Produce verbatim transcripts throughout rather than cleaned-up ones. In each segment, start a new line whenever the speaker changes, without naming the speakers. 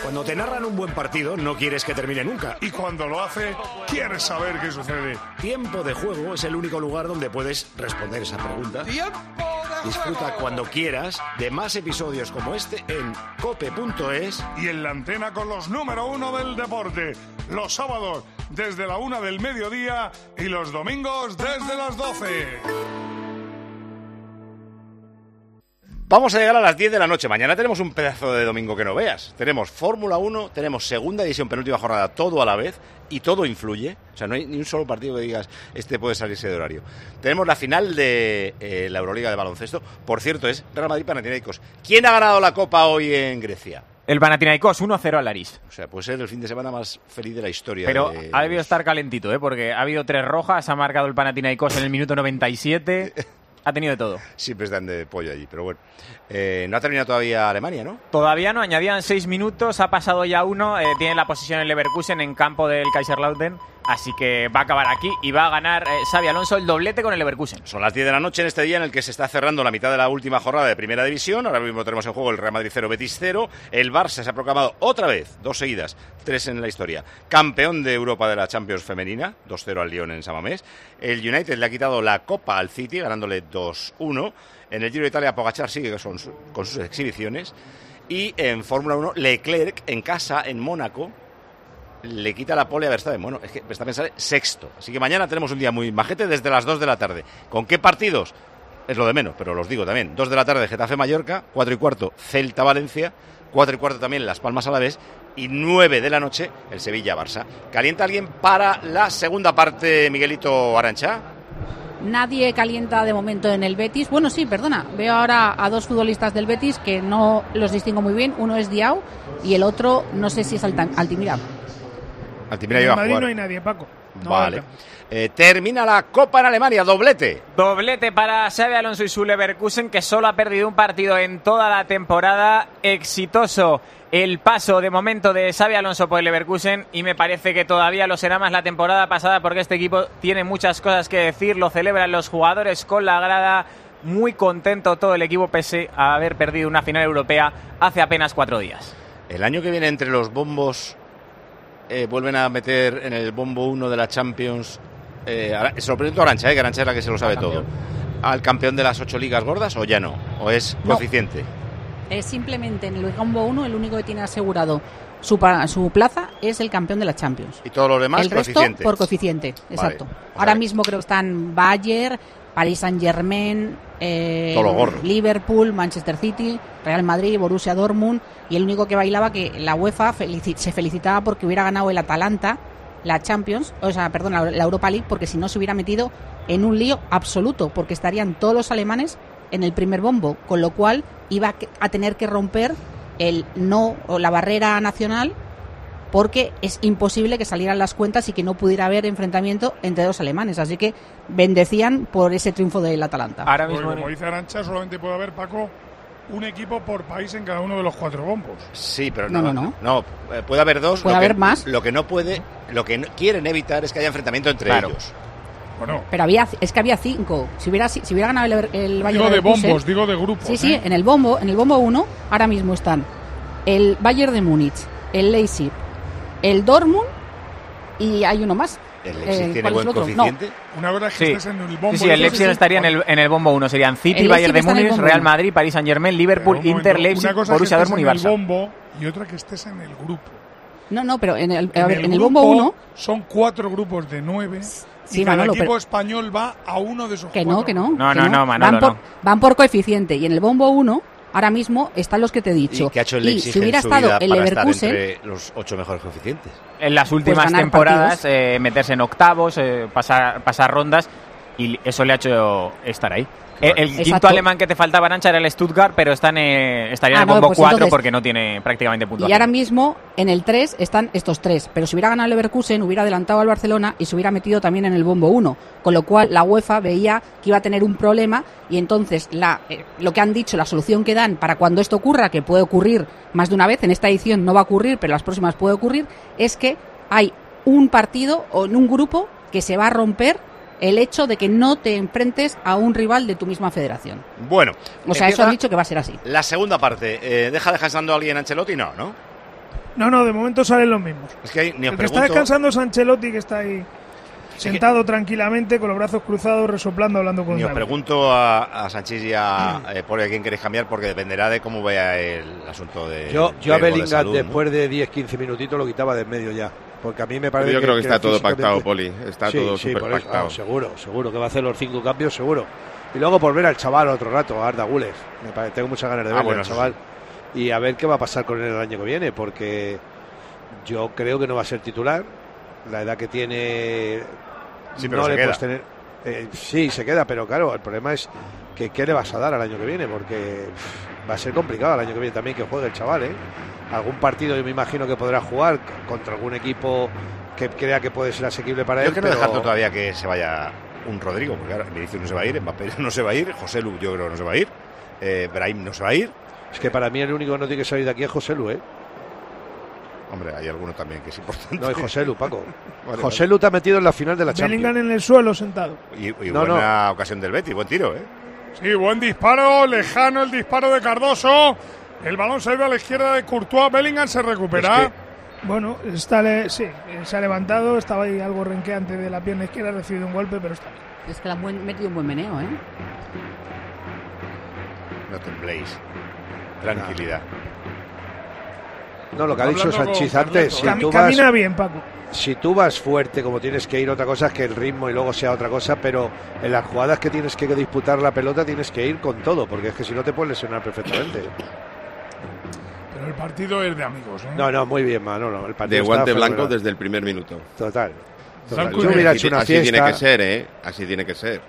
Cuando te narran un buen partido, no quieres que termine nunca.
Y cuando lo hace, quieres saber qué sucede.
Tiempo de Juego es el único lugar donde puedes responder esa pregunta.
¡Tiempo de
Disfruta
juego!
cuando quieras de más episodios como este en cope punto es.
Y en la antena con los número uno del deporte. Los sábados desde la una del mediodía y los domingos desde las doce.
Vamos a llegar a las diez de la noche. Mañana tenemos un pedazo de domingo que no veas. Tenemos Fórmula uno, tenemos segunda edición, penúltima jornada, todo a la vez, y todo influye. O sea, no hay ni un solo partido que digas, este puede salirse de horario. Tenemos la final de eh, la Euroliga de baloncesto. Por cierto, es Real Madrid-Panathinaikos. ¿Quién ha ganado la Copa hoy en Grecia?
El Panathinaikos, uno cero al Aris.
O sea, puede ser el fin de semana más feliz de la historia.
Pero
de...
ha debido estar calentito, ¿eh? Porque ha habido tres rojas, ha marcado el Panathinaikos en el minuto noventa y siete... Ha tenido de todo.
Siempre están de pollo allí, pero bueno. Eh, no ha terminado todavía Alemania, ¿no?
Todavía no, añadían seis minutos, ha pasado ya uno, eh, tiene la posición en Leverkusen en campo del Kaiserslautern, así que va a acabar aquí y va a ganar eh, Xabi Alonso el doblete con el Leverkusen.
Son las diez de la noche en este día en el que se está cerrando la mitad de la última jornada de Primera División. Ahora mismo tenemos en juego el Real Madrid cero, Betis cero. El Barça se ha proclamado otra vez, dos seguidas, tres en la historia, campeón de Europa de la Champions femenina, dos cero al Lyon en San Mamés. El United le ha quitado la Copa al City, ganándole dos uno. En el Giro de Italia, Pogačar sigue con, su, con sus exhibiciones. Y en Fórmula uno, Leclerc, en casa, en Mónaco, le quita la pole a Verstappen. Bueno, es que Verstappen sale sexto. Así que mañana tenemos un día muy majete desde las dos de la tarde. ¿Con qué partidos? Es lo de menos, pero los digo también. dos de la tarde, Getafe-Mallorca. cuatro y cuarto, Celta-Valencia. cuatro y cuarto también, Las Palmas-Alavés. Y nueve de la noche, el Sevilla-Barça. ¿Calienta alguien para la segunda parte, Miguelito Arantxa?
Nadie calienta de momento en el Betis. Bueno, sí, perdona. Veo ahora a dos futbolistas del Betis que no los distingo muy bien. Uno es Diao y el otro no sé si es Alta- Altimira.
Altimira
En
lleva a
Madrid
jugar.
no hay nadie, Paco. No
Vale.
vale.
Eh, termina la Copa en Alemania, doblete.
Doblete para Xabi Alonso y su Leverkusen, que solo ha perdido un partido en toda la temporada. Exitoso el paso de momento de Xabi Alonso por el Leverkusen y me parece que todavía lo será más la temporada pasada porque este equipo tiene muchas cosas que decir, lo celebran los jugadores con la grada, muy contento todo el equipo pese a haber perdido una final europea hace apenas cuatro días.
El año que viene entre los bombos eh, vuelven a meter en el bombo uno de la Champions, eh, se lo pregunto a Arantxa, eh, que Arantxa es la que se lo sabe todo, al campeón de las ocho ligas gordas o ya no, o es
No.
coeficiente.
Es simplemente en el bombo uno el único que tiene asegurado su, pa- su plaza es el campeón de la Champions.
Y todos los demás
El resto
coeficiente.
por coeficiente, exacto.
Vale.
Ahora
Vale.
mismo creo que están Bayern, Paris Saint-Germain, eh,
Todo lo gordo.
Liverpool, Manchester City, Real Madrid, Borussia Dortmund, y el único que bailaba que la UEFA felici- se felicitaba porque hubiera ganado el Atalanta la Champions, o sea, perdón, la, la Europa League, porque si no se hubiera metido en un lío absoluto, porque estarían todos los alemanes en el primer bombo, con lo cual iba a tener que romper el no o la barrera nacional, porque es imposible que salieran las cuentas y que no pudiera haber enfrentamiento entre dos alemanes. Así que bendecían por ese triunfo del Atalanta.
Ahora
Porque
mismo
como dice Arantxa, solamente puede haber, Paco, un equipo por país en cada uno de los cuatro bombos.
Sí, pero
No,
no,
no, no.
no, eh, puede haber dos.
Puede
lo que-
haber más.
Lo que no puede, lo que no- quieren evitar es que haya enfrentamiento entre
Claro.
ellos.
Bueno,
Pero había, es que había cinco. Si hubiera, si hubiera ganado el, el Bayern
digo de
Leverkusen-
bombos, digo de grupos.
Sí, sí,
¿eh?
en el bombo, en el bombo uno, ahora mismo están el Bayern de Múnich, el Leipzig, el Dortmund y hay uno más.
¿El
Eh,
Leipzig tiene
¿cuál es
buen
el otro?
coeficiente?
Una cosa es que
Sí,
estés en el bombo.
sí, sí,
y
el
otro
Leipzig
que
estaría en el, en el bombo uno. Serían City,
El
Bayern de
Leipzig está en el
Múnich,
bombo
Real
uno.
Madrid, Paris Saint-Germain,
Pero
Liverpool,
un momento,
Inter, Leipzig,
una cosa es que
Borussia
estés
Dortmund y
en el
Barça.
bombo y otra que estés en el grupo.
No, no, pero en el, a
En
ver,
el
en el
grupo
bombo uno,
son cuatro grupos de nueve
Sí,
y cada
Manolo,
equipo
pero-
español va a uno de esos
que
cuatro.
no, que no.
No,
que
no, no, Manolo,
van por,
no.
van por coeficiente y en el bombo uno ahora mismo están los que te he dicho.
¿Y qué ha hecho el
Y
Leipzig
si hubiera
en su
estado
vida
el
para estar
Leverkusen,
entre los ocho mejores coeficientes?
En las últimas
ganar
temporadas,
partidos.
eh, meterse en octavos, eh, pasar, pasar rondas, y eso le ha hecho estar ahí. Eh, El, quinto
Exacto.
alemán que te faltaba, Arantxa, era el Stuttgart, pero están, eh, estaría
Ah,
en el
no,
bombo
pues
cuatro
entonces-
porque no tiene prácticamente
y
puntuación.
ahora mismo en el tres están estos tres. Pero si hubiera ganado el Leverkusen, hubiera adelantado al Barcelona y se hubiera metido también en el bombo uno. Con lo cual la UEFA veía que iba a tener un problema y entonces la, eh, lo que han dicho, la solución que dan para cuando esto ocurra, que puede ocurrir más de una vez, en esta edición no va a ocurrir, pero las próximas puede ocurrir, es que hay un partido o en un grupo que se va a romper el hecho de que no te enfrentes a un rival de tu misma federación.
Bueno,
O sea, eso
empieza
han dicho que va a ser así.
la segunda parte. Eh, ¿Deja descansando a alguien Ancelotti? No, ¿no?
No, no, de momento salen los mismos.
Es que hay, ni os
El que
pregunto...
está descansando es Ancelotti, que está ahí sentado tranquilamente, con los brazos cruzados, resoplando, hablando con
Ni os
David.
pregunto a, a Sánchez y a eh, por a quién queréis cambiar, porque dependerá de cómo vea el asunto de
Yo, yo a
riesgo de
Bellingham
salud, ¿no?
después de diez quince minutitos lo quitaba de en medio ya. Porque a mí me parece
Yo
que,
creo que está todo
físicamente-
pactado, Poli. Está
sí,
todo
sí,
súper
por eso,
pactado.
ah, seguro, seguro que va a hacer los cinco cambios, seguro. Y luego por ver al chaval otro rato, a Arda Güler. Me parece, tengo muchas ganas de
Ah,
verlo
bueno,
al
eso
chaval. Y a ver qué va a pasar con él el año que viene, porque yo creo que no va a ser titular. La edad que tiene
Sí, pero
no
se
le
queda.
puedes tener. eh, sí, se queda, pero claro, el problema es que qué le vas a dar al año que viene, porque pff, va a ser complicado el año que viene también que juegue el chaval, ¿eh? Algún partido yo me imagino que podrá jugar contra algún equipo que crea que puede ser asequible para
Yo
él.
que no
pero-
descarto todavía que se vaya un Rodrigo, porque ahora Vinicius no se va a ir, Mbappé no se va a ir, José Lu yo creo que no se va a ir, eh, Brahim no se va a ir.
Es que para mí el único que no tiene que salir de aquí es José Lu, ¿eh?
Hombre, hay alguno también que es importante.
No, es José Lu, Paco.
Vale,
José Lu te ha metido en la final de la Champions.
Bellingham en el suelo, sentado.
Y, y
No,
buena ocasión del Betis, buen tiro, ¿eh?
Sí, buen disparo, lejano el disparo de Cardoso. El balón se ha ido a la izquierda de Courtois. Bellingham se recupera.
Es
Bueno, está le- sí, eh, se ha levantado, estaba ahí algo renqueante de la pierna izquierda, ha recibido un golpe, pero está bien.
Es que le han buen- metido un buen meneo, ¿eh?
No tembléis. Tranquilidad.
No, lo que ha dicho
Hablando con
Sánchez
Carleto.
antes, si
Cami-
tú, vas,
Camina bien, Paco.
si tú vas fuerte como tienes que ir, otra cosa es que el ritmo y luego sea otra cosa, pero en las jugadas que tienes que disputar la pelota tienes que ir con todo, porque es que si no te puedes lesionar perfectamente.
Pero el partido es de amigos, ¿eh?
No, no, muy bien, Manolo. El partido
De
está
guante blanco
fenomenal.
desde el primer minuto.
Total. total.
Blanco y
Yo hubiera
negro.
hecho una
Así
fiesta.
tiene que ser, ¿eh? Así tiene que ser.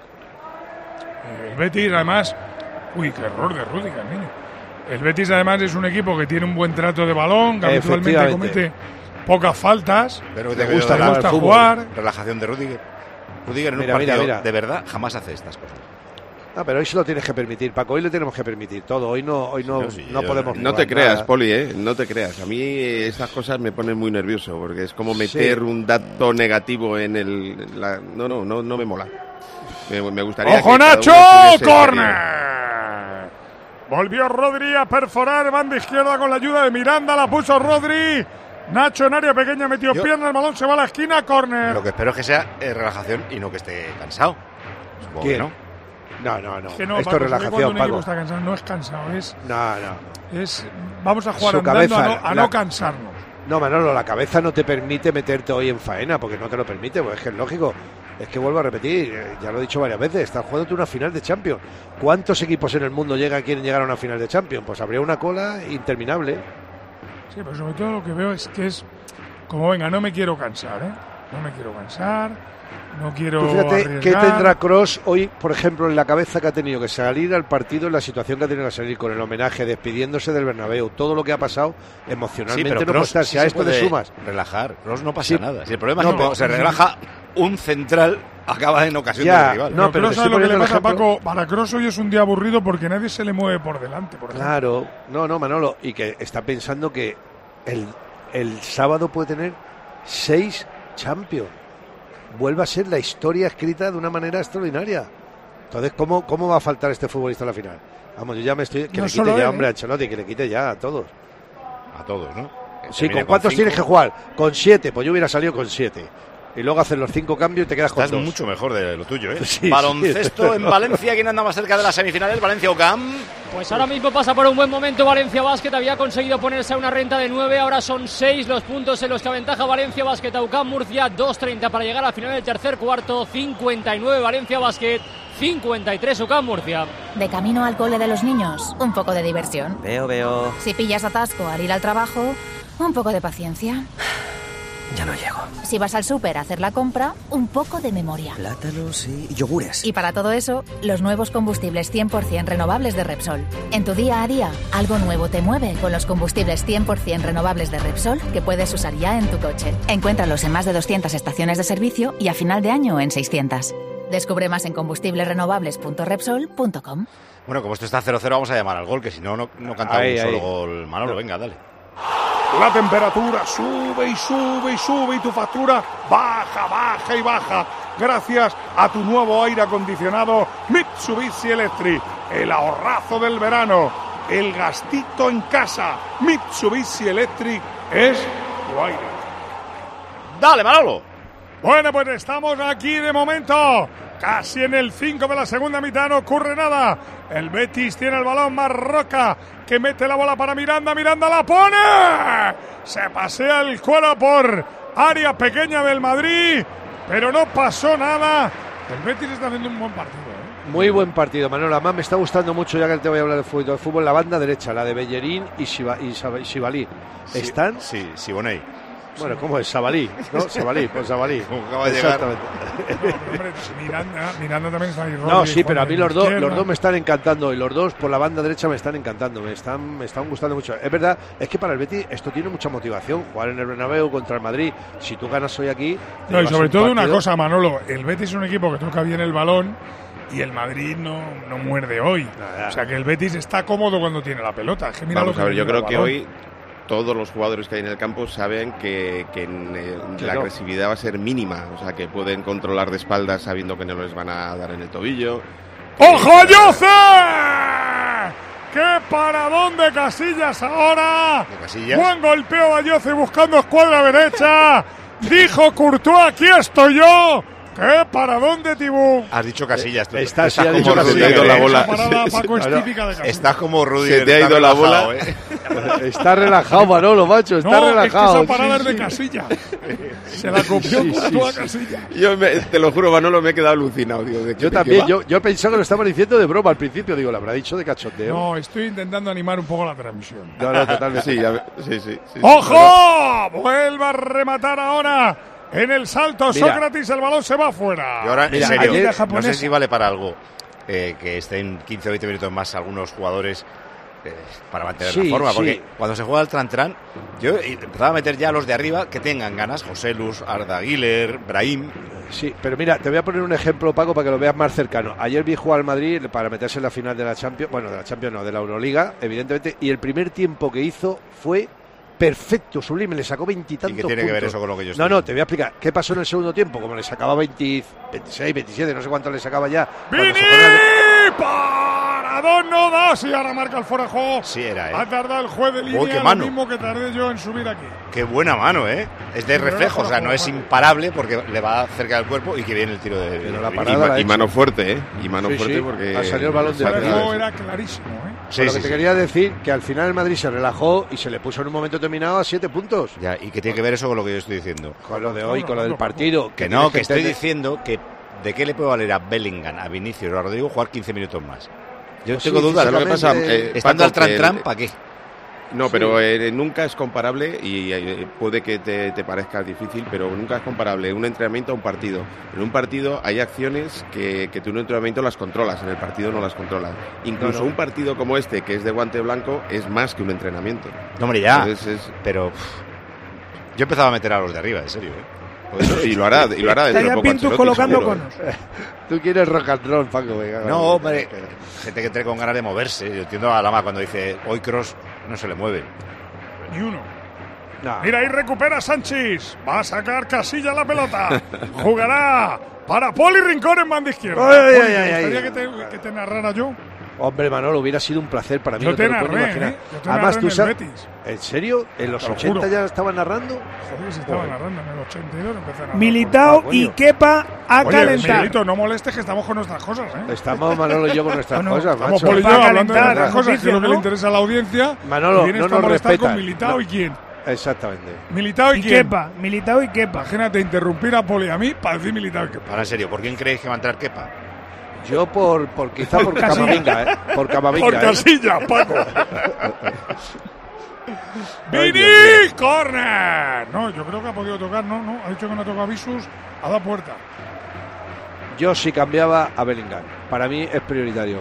El Betis, además... Uy, qué error de Rüdiger, niño. El Betis, además, es un equipo que tiene un buen trato de balón, que habitualmente
Efectivamente.
comete pocas faltas.
Pero
Te
te
gusta
Le
jugar
gusta
al fútbol.
jugar.
relajación de Rudiger. Rudiger en un
Mira,
partido
mira, mira.
de verdad jamás hace estas cosas.
Ah, pero hoy se lo tienes que permitir, Paco. Hoy le tenemos que permitir todo. Hoy no, hoy no,
Sí, sí,
no
yo-
podemos.
No
jugar
te creas,
nada.
Poli, ¿eh? No te creas. A mí estas cosas me ponen muy nervioso, porque es como meter
Sí.
un dato negativo en el... la- No, no, no, no me mola. Me, me gustaría
¡Ojo,
que cada
Nacho!
uno tuviese
¡Corner! Volvió Rodri a perforar banda izquierda con la ayuda de Miranda. La puso Rodri. Nacho en área pequeña metió
Yo-
pierna. El balón se va a la esquina. Córner.
Lo que espero es que sea eh, relajación y no que esté cansado. Supongo que
¿Quién?
no.
No, no, no.
Que no,
Esto
Paco,
es
se ve cuando
relajación,
un equipo
Paco.
está cansado. No es cansado, es,
No, no.
es vamos a jugar
Su
andando
cabeza,
a, no, a
la-
no cansarnos.
No, Manolo, la cabeza no te permite meterte hoy en faena, porque no te lo permite, pues es que es lógico. Es que vuelvo a repetir, eh, ya lo he dicho varias veces, estás jugando una final de Champions. ¿Cuántos equipos en el mundo llegan, quieren llegar a una final de Champions? Pues habría una cola interminable.
Sí, pero sobre todo lo que veo es que es como, venga, no me quiero cansar, ¿eh? No me quiero cansar, no quiero
Tú fíjate qué
arriesgar.
tendrá Kroos hoy, por ejemplo, en la cabeza que ha tenido que salir al partido, en la situación que ha tenido que salir, con el homenaje, despidiéndose del Bernabéu, todo lo que ha pasado emocionalmente no puede
Kroos
estar.
sí
Si a
se
esto le
puede
sumas.
relajar, Kroos no pasa
Sí.
nada. Si el problema
No,
es que cuando
pero-
se relaja un central, acaba en ocasión
Ya,
del rival.
no,
No,
pero
pero
te
¿sabes
estoy
lo que le
poniendo
pasa,
el ejemplo.
Paco? Para Kroos hoy es un día aburrido porque nadie se le mueve por delante, por ejemplo.
Claro, no, no, Manolo, y que está pensando que el, el sábado puede tener seis Champions. Vuelve a ser la historia escrita de una manera extraordinaria. Entonces, ¿cómo, cómo va a faltar este futbolista a la final? Vamos, yo ya me estoy... Que
No
le
solo
quite ya,
él,
hombre,
¿eh?
a Ancelotti, que le quite ya a todos.
A todos, ¿no? Que
Sí,
termine
¿con cuántos
cinco.
tienes que jugar? Con siete, pues yo hubiera salido con siete. Y luego hacer los cinco cambios y te quedas con
Estás
dos.
mucho mejor de lo tuyo, ¿eh?
Sí,
Baloncesto
sí.
en Valencia. ¿Quién anda más cerca de las semifinales? Valencia o Camp.
Pues ahora mismo pasa por un buen momento Valencia Basket, había conseguido ponerse a una renta de nueve, ahora son seis los puntos en los que aventaja Valencia Basket a U C A M Murcia, dos treinta para llegar al final del tercer cuarto, cincuenta y nueve Valencia Basket, cincuenta y tres U C A M Murcia.
De camino al cole de los niños, un poco de diversión.
Veo, veo.
Si pillas atasco al ir al trabajo, un poco de paciencia.
Ya no llego.
Si vas al súper a hacer la compra, un poco de memoria.
Plátanos y yogures.
Y para todo eso, los nuevos combustibles cien por ciento renovables de Repsol. En tu día a día, algo nuevo te mueve con los combustibles cien por ciento renovables de Repsol que puedes usar ya en tu coche. Encuéntralos en más de doscientas estaciones de servicio y a final de año en seiscientas. Descubre más en combustibles renovables punto repsol punto com.
Bueno, como esto está cero cero, vamos a llamar al gol, que si no, no, no canta
Ahí,
un solo
ahí.
gol. Manolo, venga, dale.
La temperatura sube y sube y sube y tu factura baja, baja y baja. Gracias a tu nuevo aire acondicionado Mitsubishi Electric. El ahorrazo del verano. El gastito en casa. Mitsubishi Electric es tu aire.
¡Dale, Manolo!
Bueno, pues estamos aquí de momento, casi en el cinco de la segunda mitad, no ocurre nada. El Betis tiene el balón, Marroca, que mete la bola para Miranda, Miranda la pone. Se pasea el cuero por área pequeña del Madrid, pero no pasó nada. El Betis está haciendo un buen partido, ¿eh?
Muy buen partido, Manolo. Además me está gustando mucho, ya que te voy a hablar de fútbol, de fútbol, la banda derecha, la de Bellerín y Sibalí.
Sí,
Están...
Sí, Siboney.
Bueno, ¿cómo es? Sabalí, ¿no? Sabalí, pues Sabalí.
Como acaba de llegar.
No, hombre, Miranda, Miranda también está ahí.
No, sí, pero a mí los dos, los dos me están encantando y los dos por la banda derecha me están encantando, me están, me están gustando mucho. Es verdad, es que para el Betis esto tiene mucha motivación, jugar en el Bernabéu contra el Madrid. Si tú ganas hoy aquí...
No, y sobre todo una cosa, Manolo, el Betis es un equipo que toca bien el balón y el Madrid no, no muerde hoy. Nada. O sea que el Betis está cómodo cuando tiene la pelota. Es que mira
Vamos
lo que
a ver, yo creo que
balón.
hoy todos los jugadores que hay en el campo saben que, que en, eh, la
no.
agresividad va a ser mínima, o sea que pueden controlar de espaldas sabiendo que no les van a dar en el tobillo.
¡Ojo, Yoce! ¡Qué paradón de Casillas ahora!
¿De Casillas?
Buen golpeo a Yoce buscando escuadra derecha. Dijo Courtois, aquí estoy yo. ¡Qué paradón de Tibú!
Has dicho Casillas. Tú,
Está,
estás
sí, ha
como
dicho
Casillas.
Rudiger,
Se te ha ido la
¿eh?
bola.
Esa parada,
Sí, sí.
Paco, es
No, no.
típica de Casillas.
Estás como Rudiger.
Se te ha
está
ido la
relajado,
bola.
¿eh?
Está relajado, Manolo, macho, está
no,
relajado.
es que esa parada
Sí,
es de
sí.
Casillas. Se la copió
Sí, sí,
Courtois
sí.
a Casillas.
Yo me- te lo juro, Manolo, me he quedado alucinado. Digo, ¿de qué-
Yo
de qué
también,
va?
yo, yo pensaba que lo estaban diciendo de broma al principio, digo, lo habrá dicho de cachondeo.
No, estoy intentando animar un poco la transmisión.
No, no, totalmente.
Sí, a ver, sí, sí, sí.
¡Ojo! Vuelve a rematar ahora en el salto
Mira.
Sócrates, el balón se va afuera.
Y ahora, en
Mira,
serio,
ayer-
no sé
japonesa.
si vale para algo eh, que estén quince o veinte minutos más algunos jugadores eh, para mantener
Sí,
la forma,
sí.
porque cuando se juega el Tran-Tran, yo empezaba a meter ya a los de arriba que tengan ganas, José Luz, Arda Güler, Brahim.
Sí, pero mira, te voy a poner un ejemplo, Paco, para que lo veas más cercano. Ayer vi jugar al Madrid para meterse en la final de la Champions, bueno, de la Champions no, de la Euroliga, evidentemente, y el primer tiempo que hizo fue perfecto, sublime, le sacó veintitantos
¿Y
puntos.
qué tiene que ver eso con lo que yo estoy
No, no,
diciendo?
te voy a explicar. ¿Qué pasó en el segundo tiempo? Como le sacaba veinte, veintiséis, veintisiete, no sé cuánto le sacaba ya. cuando se ponía el-
¡Vini! ¡Paradón no da! Sí, ahora marca el fuera de juego.
Sí era, ¿eh?
Ha tardado el juez de línea,
qué
lo
mano.
mismo que tardé yo en subir aquí.
Qué buena mano, ¿eh? Es de
Pero era
reflejo, o sea,
fuera
no
de
es
juego.
imparable porque le va cerca del cuerpo y que viene el tiro de...
Pero la
de-
Y,
parada
ma-
la ha
y
hecho.
mano fuerte, ¿eh? Y mano
Sí,
fuerte
sí.
porque...
Ha salido el balón de
El fuera de
atrás.
juego era clarísimo, ¿eh?
Sí,
lo
sí,
que te
sí.
quería decir, que al final el Madrid se relajó y se le puso en un momento determinado a siete puntos.
Ya, ¿y qué tiene que ver eso con lo que yo estoy diciendo?
Con lo de hoy, con lo del
no,
partido.
Que no,
tienes
que estoy
entender-
diciendo que ¿de qué le puede valer a Bellingham, a Vinicius o a Rodrigo jugar quince minutos más? Yo
Pues
tengo
sí,
dudas.
¿Sabes lo que pasa?
físicamente-
Eh,
Estando al
Paco, que
tran-tran,
el-
¿para qué?
No, pero eh, nunca es comparable y eh, puede que te, te parezca difícil, pero nunca es comparable un entrenamiento a un partido. En un partido hay acciones que, que tú en un entrenamiento las controlas, en el partido no las controlas. Incluso
No, no.
un partido como este, que es de guante blanco, es más que un entrenamiento.
No, hombre, ya.
Entonces es-
Pero pff, yo empezaba a meter a los de arriba, en serio, ¿eh?
Pues, y lo hará, y lo hará
Está
dentro de
ya
poco
Pintus
Ancelotti,
colocando
seguro.
conos.
Tú quieres rock and roll, Paco. Venga,
No,
vale.
hombre, gente que entre con ganas de moverse. Yo entiendo a Lama cuando dice, hoy Cross no se le mueve.
Ni uno.
No.
Mira, ahí recupera Sánchez. Va a sacar Casilla la pelota. Jugará para Poli Rincón en banda izquierda.
Ay,
Poli,
ay,
¿te
ay,
gustaría
ay.
que te, que te narrara yo?
Hombre, Manolo, hubiera sido un placer para mí.
Yo
no
te
te lo puedo
narré,
imaginar.
¿eh? Yo te
Además,
narré
tú
en el
sabes.
Betis.
¿En serio? ¿En los
Te lo
ochenta
juro.
ya estaba narrando?
Joder, se estaba narrando en el ochenta y dos. Empecé a narrar.
Militao
Ah,
y
coño.
Kepa a
Oye,
calentar.
Miguelito, no molestes que estamos con nuestras cosas, ¿eh?
Estamos Manolo y yo con nuestras
Bueno,
cosas,
Estamos
macho.
Poli y yo
Para
hablando de
calentar,
nuestras cosas, que es lo que
¿no?
le interesa a la audiencia.
Manolo,
Y vienes
no
tú a
nos
molestar
respetan.
con Militao
No.
y quién.
Exactamente.
Militao y,
Y
quién.
Kepa, Militao y Kepa.
Imagínate interrumpir a Poli y a mí para decir Militao y Kepa.
Ahora, en serio, ¿por quién creéis que va a entrar Kepa?
Yo por, por quizá por
Casilla.
Camavinga, ¿eh? Por Camavinga,
Por
¿eh?
Casilla, Paco.
Ay,
¡Vini!
Dios mío.
¡Corner! No, yo creo que ha podido tocar, ¿no? no Ha dicho que no toca a Visus. Ha dado puerta.
Yo sí cambiaba a Bellingham. Para mí es prioritario.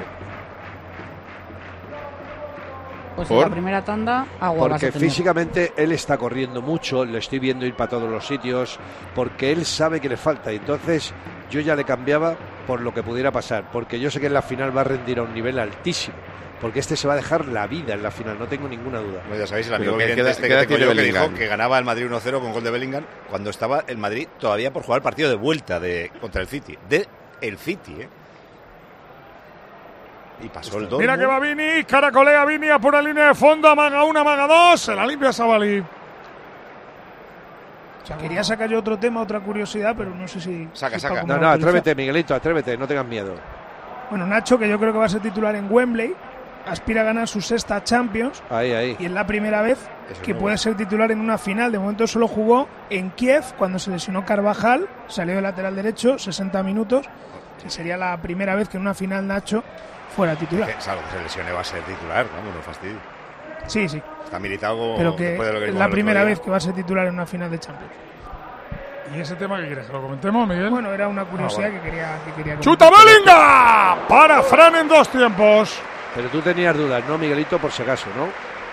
Pues en
¿Por?
la primera tanda, agua vas
Porque
a tener.
físicamente él está corriendo mucho, le estoy viendo ir para todos los sitios, porque él sabe que le falta. Y entonces yo ya le cambiaba por lo que pudiera pasar, porque yo sé que en la final va a rendir a un nivel altísimo. Porque este se va a dejar la vida en la final, no tengo ninguna duda.
Bueno, ya sabéis, el
Pero
amigo
¿qué
vidente
edad-
este
qué
que
edad
tengo
tiene
yo que
Bellingham?
dijo que ganaba el Madrid uno cero con gol de Bellingham cuando estaba el Madrid todavía por jugar el partido de vuelta de contra el City. De el City, ¿eh? Y pasó el Dortmund.
Mira que va Vini. Caracolea Vini a pura línea de fondo. Amaga una, amaga dos. Se la limpia Sabalí.
O sea, quería sacar yo otro tema, otra curiosidad, pero no sé si...
Saca,
si
saca.
Paco
No,
me
no,
va a utilizar.
atrévete, Miguelito, atrévete, no tengas miedo.
Bueno, Nacho, que yo creo que va a ser titular en Wembley, aspira a ganar su sexta Champions.
Ahí, ahí.
Y es la primera vez
Eso
que
no.
puede ser titular en una final. De momento solo jugó en Kiev cuando se lesionó Carvajal, salió de lateral derecho, sesenta minutos, que sería la primera vez que en una final Nacho fuera titular.
Que, salvo que se lesione va a ser titular, vamos, no fastidio.
Sí, sí,
Está militado
pero que
después de lo que
es
vimos
la
el otro
primera
día.
vez que va a ser titular en una final de Champions.
¿Y ese tema qué quieres? ¿Que lo comentemos, Miguel?
Bueno, era una curiosidad
Ah, bueno.
que quería que quería
¡Chuta
comentar.
Bellingham! Para Fran en dos tiempos.
Pero tú tenías dudas, ¿no, Miguelito? Por si acaso, ¿no?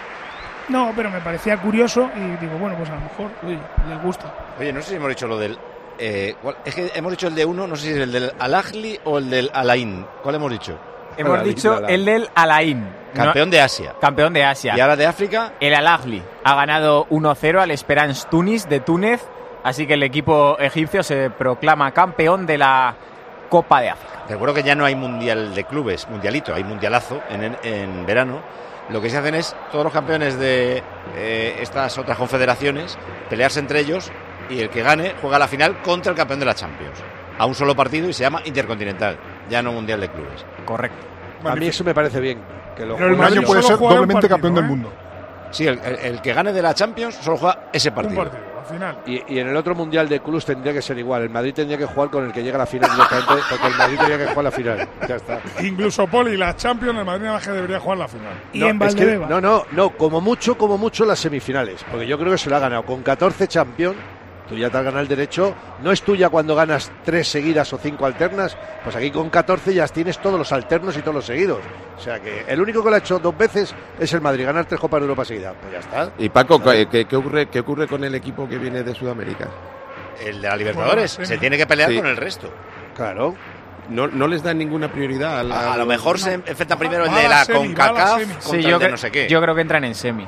No, pero me parecía curioso y digo, bueno, pues a lo mejor oye, les gusta.
Oye, no sé si hemos dicho lo del... Eh, ¿cuál? Es que hemos dicho el de uno, no sé si es el del Al-Ahly o el del Al-Ain. ¿Cuál hemos dicho?
Hemos
Al-Ahly,
dicho
Al-Ahly.
el del Al-Ain.
Campeón de Asia.
No, campeón de Asia.
Y ahora de África.
El Al-Ahly ha ganado uno cero al Esperance Tunis de Túnez, así que el equipo egipcio se proclama campeón de la Copa de África.
Recuerdo que ya no hay mundial de clubes, mundialito, hay mundialazo en, en, en verano. Lo que se hacen es todos los campeones de eh, estas otras confederaciones pelearse entre ellos y el que gane juega la final contra el campeón de la Champions. A un solo partido y se llama Intercontinental, ya no mundial de clubes.
Correcto.
A mí eso me parece bien. Que lo
Pero el
jueguen
Madrid
ellos.
puede
solo
ser
jugará un
doblemente
partido,
campeón del
¿eh?
mundo.
Sí, el, el- el que gane de la Champions solo juega ese
Un
partido.
partido, al final.
Y, y en el otro mundial de clubes tendría que ser igual. El Madrid tendría que jugar con el que llega a la final directamente, porque el Madrid tendría que jugar la final. Ya está.
Incluso Poli, la Champions, el Madrid nada más que debería jugar la final.
Y
No,
en
es que-
Valdebebas.
no, no, no, como mucho, como mucho las semifinales, porque yo creo que se lo ha ganado con catorce Champions. Tú ya te has ganado el derecho, no es tuya cuando ganas tres seguidas o cinco alternas, pues aquí con catorce ya tienes todos los alternos y todos los seguidos. O sea que el único que lo ha hecho dos veces es el Madrid, ganar tres Copas de Europa seguidas. Pues ya está.
Y Paco, ¿qué, qué- qué ocurre, ¿qué ocurre con el equipo que viene de Sudamérica?
El de la Libertadores
Bueno,
se tiene que pelear
sí.
con el resto.
Claro.
No, no les dan ninguna prioridad. A, la-
A, a lo mejor se enfrenta primero el
Va
de
a
la
la semi, va a la
CONCACAF
semi.
contra
Sí,
el
yo,
de
cre-
no sé qué.
yo creo que entran en semis.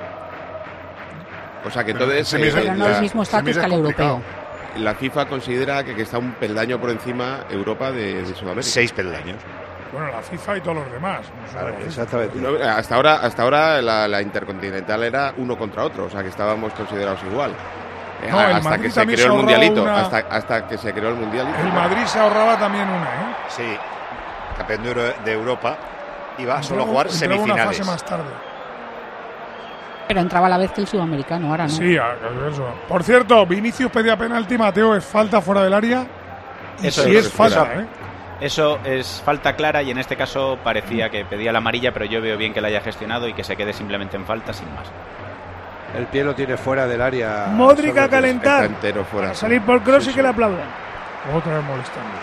O sea que entonces
Semis-
eh,
Pero no
la,
es mismo estatus
semis es
que el
complicado.
europeo.
la FIFA considera que, que está un peldaño por encima Europa de, de Sudamérica.
Seis peldaños.
Bueno, la FIFA y todos los demás. No solo la FIFA.
Exactamente.
No, hasta ahora, hasta ahora la, la Intercontinental era uno contra otro, o sea que estábamos considerados igual. Eh,
No, el
hasta
Madrid
que se
también
creó
se
el
ahorraba
mundialito,
una-
hasta, hasta que se creó el mundialito.
El Madrid se ahorraba también una, ¿eh?
Sí. Campeón de, Euro- de Europa. Y va solo a
Entraba-
jugar
entraba una
semifinales.
fase más tarde.
Pero entraba a la vez que el sudamericano, ahora no.
Sí, a- a- eso. Por cierto, Vinicius pedía penalti, Mateo, es falta fuera del área. Y
Eso
sí
es,
es falta,
eso-
¿eh?
Eso es falta clara y en este caso parecía que pedía la amarilla, pero yo veo bien que la haya gestionado y que se quede simplemente en falta sin más.
El pie lo tiene fuera del área.
Modric a
Sobre-
calentar.
Está entero fuera.
A salir por cross
Sí,
y
sí.
que le aplaudan.
Otra vez molestando.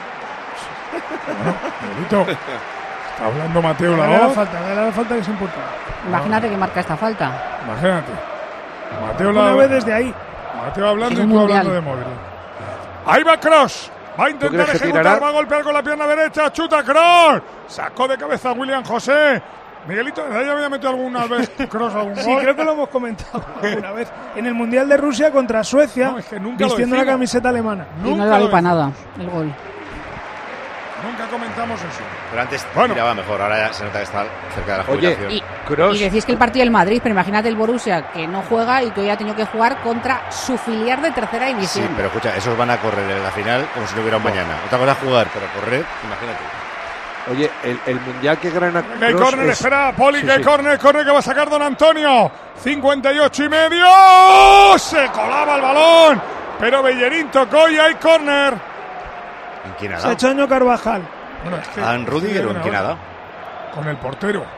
Bueno, Miguelito, está hablando Mateo
Dale la
Laoz.
falta, dale la falta que es importante.
Imagínate que marca esta falta.
Imagínate. Mateo
Una
Laoz.
vez desde ahí.
Mateo hablando
En
y
un
tú hablando de
mundial.
Modric. Ahí va Cross. Va a intentar
crees que
ejecutar,
tirará?
va a golpear con la pierna derecha. Chuta Cross. Sacó de cabeza a William José. Miguelito, ¿ya había metido alguna vez Cross algún
Sí,
gol?
creo que lo hemos comentado alguna vez. En el Mundial de Rusia contra Suecia,
No, es que nunca lo
vistiendo la
decimos.
camiseta alemana.
Y no
Nunca
le vale
lo
para
decimos.
nada el gol.
Nunca comentamos eso.
Pero antes
Bueno.
tiraba mejor, ahora ya se nota que está cerca de la
Oye,
jubilación.
Y,
Cross.
y decís que el partido del Madrid, pero imagínate el Borussia que no juega y que hoy ha tenido que jugar contra su filial de tercera
Sí,
división.
pero escucha, esos van a correr en la final como si no hubiera un mañana. Otra cosa es jugar, pero correr, imagínate.
Oye, el, el mundial que gana
Que hay
Kroos
córner,
es-
espera, Poli,
Sí,
que hay
sí.
córner, córner que va a sacar Don Antonio. cincuenta y ocho y medio. Se colaba el balón, pero Bellerín tocó y hay córner.
¿En quién ha
Se ha
dado?
hecho año Carvajal.
Bueno, es que
¿Han Rudiger o en quién ha dado?
Con el portero. El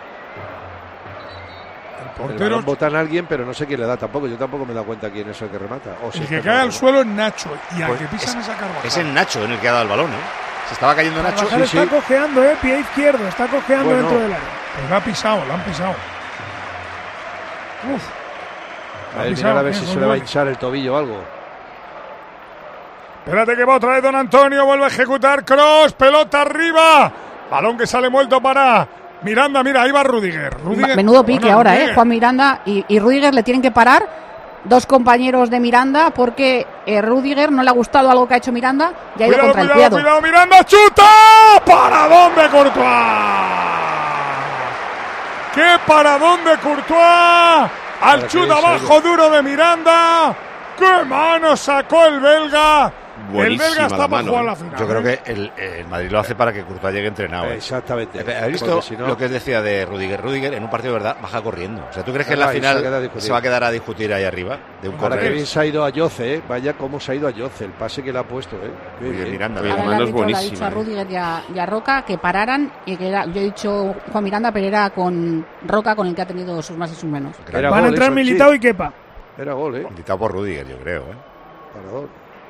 El
portero,
balón botan a alguien, pero no sé quién le da tampoco. Yo tampoco me he dado cuenta quién es el que remata. O si
el
es
que
que
cae
no,
al
¿no?
suelo es Nacho. Y al
Pues
que pisan
es-
es a Carvajal.
Es el Nacho en el que ha dado el balón, ¿eh? Se estaba cayendo Nacho.
Carvajal
sí,
está
sí.
cojeando, eh, pie izquierdo, está cojeando
Bueno.
dentro del área.
Pues lo ha pisado, lo han pisado. Uf.
A ver, mirar a ver si se le va a hinchar el tobillo o algo.
Espérate que va otra vez Don Antonio, vuelve a ejecutar Cross, pelota arriba, balón que sale muerto para Miranda, mira, ahí va Rudiger. Rudiger-
Menudo pique
Bueno,
ahora, ¿eh?
Rudiger.
Juan Miranda y, y Rudiger le tienen que parar. Dos compañeros de Miranda porque eh, Rudiger no le ha gustado algo que ha hecho Miranda y ha ido
Cuidado,
contra el
cuidado,
cuidado.
cuidado, Miranda, chuta, paradón de Courtois. ¡Qué paradón de Courtois! Al
Para
chut
que veáis
abajo
algo.
duro de Miranda. ¡Qué mano sacó el belga!
Buenísima
El belga está
la
para
mano,
jugar
¿eh?
la final.
Yo creo
¿eh?
que el, el Madrid lo hace para que Courtois llegue entrenado. ¿eh?
Exactamente.
¿Has visto
Porque si no-
lo que decía de Rudiger? Rudiger en un partido de verdad baja corriendo. O sea, ¿tú crees que en la
Ah, y se
final
va a quedar a discutir.
se va a quedar a discutir ahí arriba? De un
Ahora que
córner.
bien se ha ido a Yoce, ¿eh? Vaya cómo se ha ido a Yoce, el pase que le ha puesto, ¿eh? Qué
Muy bien,
bien.
Miranda.
Oye,
la
la
Ahora el
mano es
árbitro le ha
buenísima,
dicho a
¿eh?
Rudiger y a, y a Roca que pararan y que era, yo he dicho Juan Miranda, pero era con Roca con el que ha tenido sus más y sus menos.
Era
Van a
gol
entrar
eso,
Militao
sí.
y Kepa.
Era gol, ¿eh?
Invitado por Rudiger, yo creo. ¿eh?
Para gol.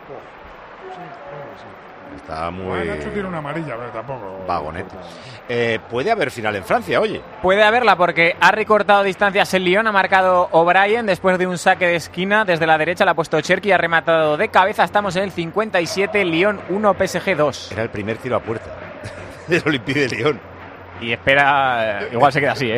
Está muy
Bueno, Nacho tiene una amarilla, pero tampoco.
vagonete. Eh, puede haber final en Francia, oye.
Puede haberla porque ha recortado distancias el Lyon, ha marcado O'Brien después de un saque de esquina. Desde la derecha la ha puesto Cherki y ha rematado de cabeza. Estamos en el cincuenta y siete, Lyon uno, P S G dos.
Era el primer tiro a puerta del Olympique de Lyon.
Y espera, eh, igual se queda así, ¿eh?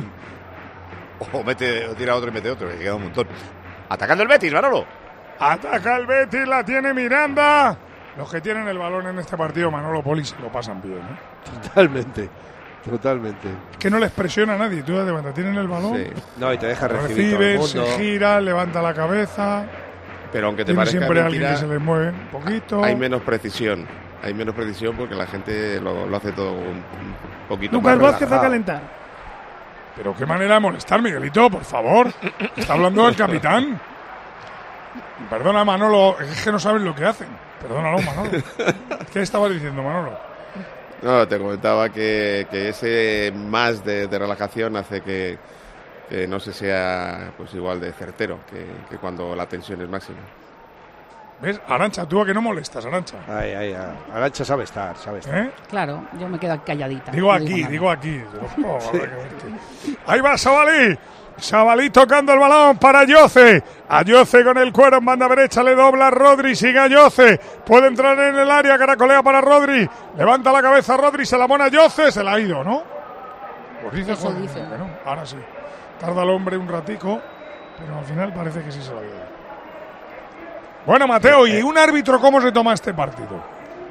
O mete, o tira otro y mete otro, que queda un montón. Atacando el Betis, Manolo.
Ataca el Betis, la tiene Miranda. Los que tienen el balón en este partido, Manolo Poli, se lo pasan bien. ¿eh?
Totalmente. Totalmente.
Es que no les presiona a nadie. Tú date cuenta, tienen el balón,
Sí.
No, y te deja recibir todo el
reciben,
mundo.
se gira, levanta la cabeza.
Pero aunque te
Tiene
parezca
siempre alguien
mentira,
que se les mueve un poquito.
hay menos precisión. Hay menos precisión porque la gente lo, lo hace todo un, un poquito
Lucas
más
Vázquez a
relajado.
calentar.
Pero qué manera de molestar, Miguelito, por favor. Está hablando el capitán. Perdona, Manolo, es que no saben lo que hacen. Perdónalo, Manolo. ¿Qué estabas diciendo, Manolo?
No, te comentaba que, que ese más de, de relajación hace que, que no se sea pues igual de certero que, que cuando la tensión es máxima.
¿Ves? Arancha, tú a que no molestas, Arancha.
Ay, ay, ay. Arancha sabe estar, sabe estar.
¿Eh?
Claro, yo me quedo calladita.
Digo
no
aquí,
nada.
digo aquí. Oh, habrá que verte. Ahí va Sabalí. Sabalí tocando el balón para Yoce. A Yoce con el cuero en banda derecha. Le dobla Rodri. Sigue a Yoce. Puede entrar en el área. Caracolea para Rodri. Levanta la cabeza Rodri. Se la pone a Yoce. Se la ha ido, ¿no? Pues dice
Eso
Juan,
dice.
que no. Ahora sí. Tarda el hombre un ratico. Pero al final parece que sí se la ha ido. Bueno, Mateo, ¿y un árbitro cómo se toma este partido?